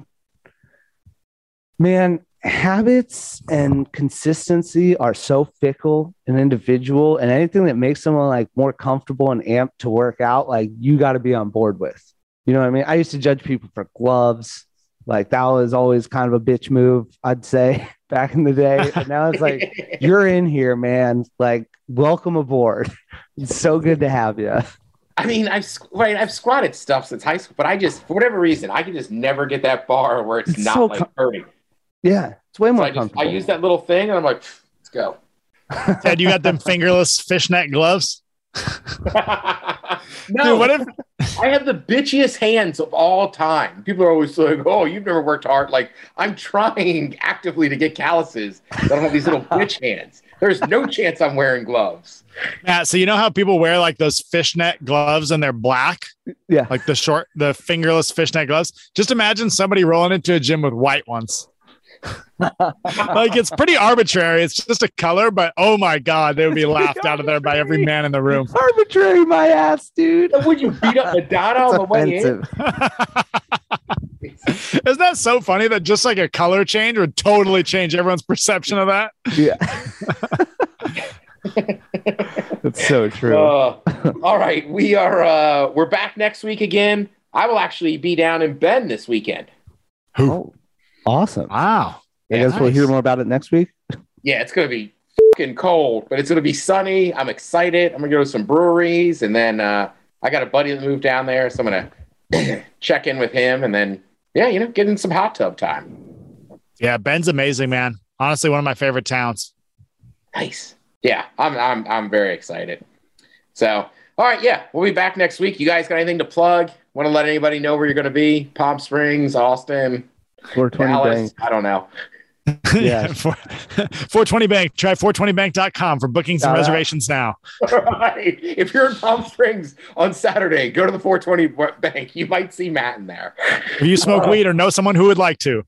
Man, habits and consistency are so fickle and individual, and anything that makes someone like more comfortable and amped to work out, like you got to be on board with. You know what I mean? I used to judge people for gloves. Like that was always kind of a bitch move, I'd say, back in the day. But now it's like, you're in here, man. Like, welcome aboard. It's so good to have you. I mean, I've right, I've squatted stuff since high school, but I just, for whatever reason, I can just never get that bar where it's, it's not so like com- hurting. Yeah, it's way more so I comfortable. Just, I use that little thing, and I'm like, let's go. Ted, you got them fingerless fishnet gloves? No, dude, what if I have the bitchiest hands of all time? People are always like, "Oh, you've never worked hard." Like I'm trying actively to get calluses. I don't have these little bitch hands. There's no chance I'm wearing gloves. Yeah, so you know how people wear like those fishnet gloves and they're black? Yeah, like the short, the fingerless fishnet gloves. Just imagine somebody rolling into a gym with white ones. Like it's pretty arbitrary. It's just a color, but oh my god, they would be laughed out of there by every man in the room. Arbitrary, my ass, dude. Would you beat up Madonna on the way in? Isn't that so funny that just like a color change would totally change everyone's perception of that? Yeah. That's so true. Uh, all right, we are uh, we're back next week again. I will actually be down in Bend this weekend. Who? Oh, awesome! Wow. I Yeah, guess nice. we'll hear more about it next week. Yeah, it's gonna be fucking cold, but it's gonna be sunny. I'm excited. I'm gonna go to some breweries, and then uh, I got a buddy that moved down there, so I'm gonna check in with him, and then yeah, you know, get in some hot tub time. Yeah, Bend's amazing, man. Honestly, one of my favorite towns. Nice. Yeah, I'm I'm I'm very excited. So, all right, yeah, we'll be back next week. You guys got anything to plug? Want to let anybody know where you're going to be? Palm Springs, Austin, four twenty Dallas? Bank. I don't know. Yeah, four twenty Bank. Try four twenty bank dot com for bookings and All right. reservations now. All right. If you're in Palm Springs on Saturday, go to the four twenty Bank. You might see Matt in there. If you smoke Uh, weed or know someone who would like to.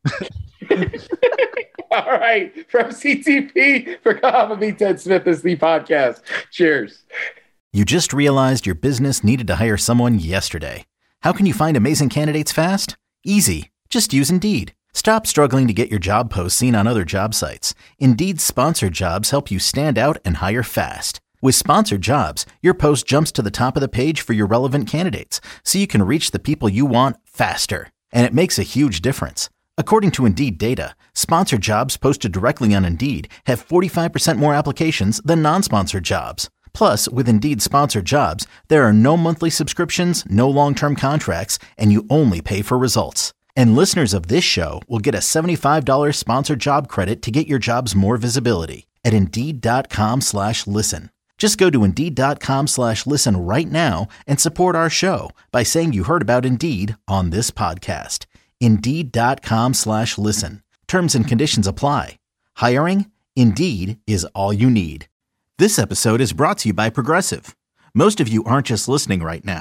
All right. From C T P, for Kahama B. Ted Smith, this is the podcast. Cheers. You just realized your business needed to hire someone yesterday. How can you find amazing candidates fast? Easy. Just use Indeed. Stop struggling to get your job posts seen on other job sites. Indeed's sponsored jobs help you stand out and hire fast. With sponsored jobs, your post jumps to the top of the page for your relevant candidates, so you can reach the people you want faster. And it makes a huge difference. According to Indeed data, sponsored jobs posted directly on Indeed have forty-five percent more applications than non-sponsored jobs. Plus, with Indeed sponsored jobs, there are no monthly subscriptions, no long-term contracts, and you only pay for results. And listeners of this show will get a seventy-five dollars sponsored job credit to get your jobs more visibility at Indeed.com slash listen. Just go to Indeed.com slash listen right now and support our show by saying you heard about Indeed on this podcast. Indeed.com slash listen. Terms and conditions apply. Hiring? Indeed is all you need. This episode is brought to you by Progressive. Most of you aren't just listening right now.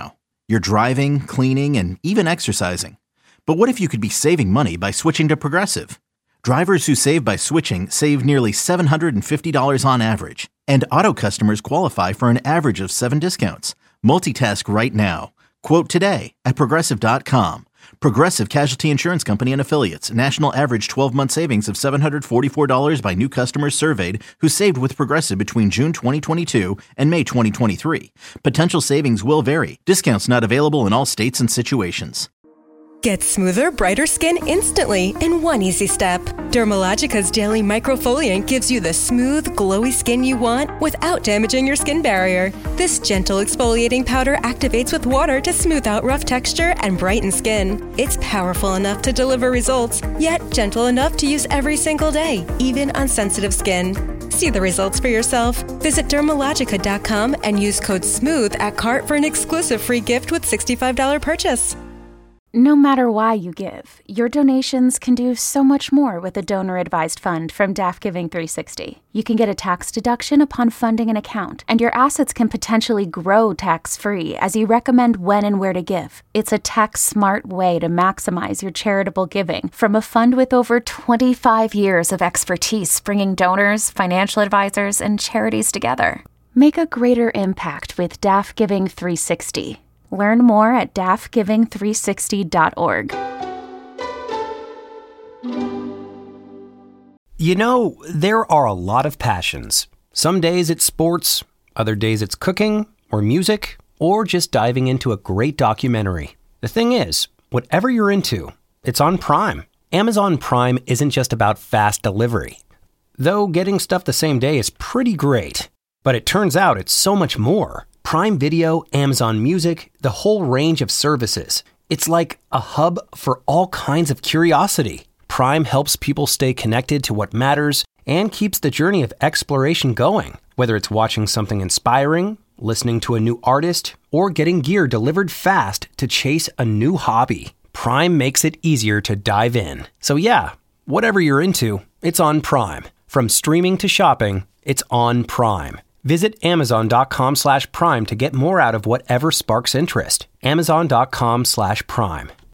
You're driving, cleaning, and even exercising. But what if you could be saving money by switching to Progressive? Drivers who save by switching save nearly seven hundred fifty dollars on average, and auto customers qualify for an average of seven discounts. Multitask right now. Quote today at Progressive dot com. Progressive Casualty Insurance Company and Affiliates. National average twelve-month savings of seven hundred forty-four dollars by new customers surveyed who saved with Progressive between June twenty twenty-two and May twenty twenty-three. Potential savings will vary. Discounts not available in all states and situations. Get smoother, brighter skin instantly in one easy step. Dermalogica's Daily Microfoliant gives you the smooth, glowy skin you want without damaging your skin barrier. This gentle exfoliating powder activates with water to smooth out rough texture and brighten skin. It's powerful enough to deliver results, yet gentle enough to use every single day, even on sensitive skin. See the results for yourself. Visit Dermalogica dot com and use code SMOOTH at cart for an exclusive free gift with sixty-five dollars purchase. No matter why you give, your donations can do so much more with a donor-advised fund from D A F Giving three sixty. You can get a tax deduction upon funding an account, and your assets can potentially grow tax-free as you recommend when and where to give. It's a tax-smart way to maximize your charitable giving from a fund with over twenty-five years of expertise bringing donors, financial advisors, and charities together. Make a greater impact with D A F Giving three sixty. Learn more at D A F giving three sixty dot org. You know, there are a lot of passions. Some days it's sports, other days it's cooking, or music, or just diving into a great documentary. The thing is, whatever you're into, it's on Prime. Amazon Prime isn't just about fast delivery. Though getting stuff the same day is pretty great. But it turns out it's so much more. Prime Video, Amazon Music, the whole range of services. It's like a hub for all kinds of curiosity. Prime helps people stay connected to what matters and keeps the journey of exploration going. Whether it's watching something inspiring, listening to a new artist, or getting gear delivered fast to chase a new hobby, Prime makes it easier to dive in. So yeah, whatever you're into, it's on Prime. From streaming to shopping, it's on Prime. Visit Amazon.com slash Prime to get more out of whatever sparks interest. Amazon.com slash Prime.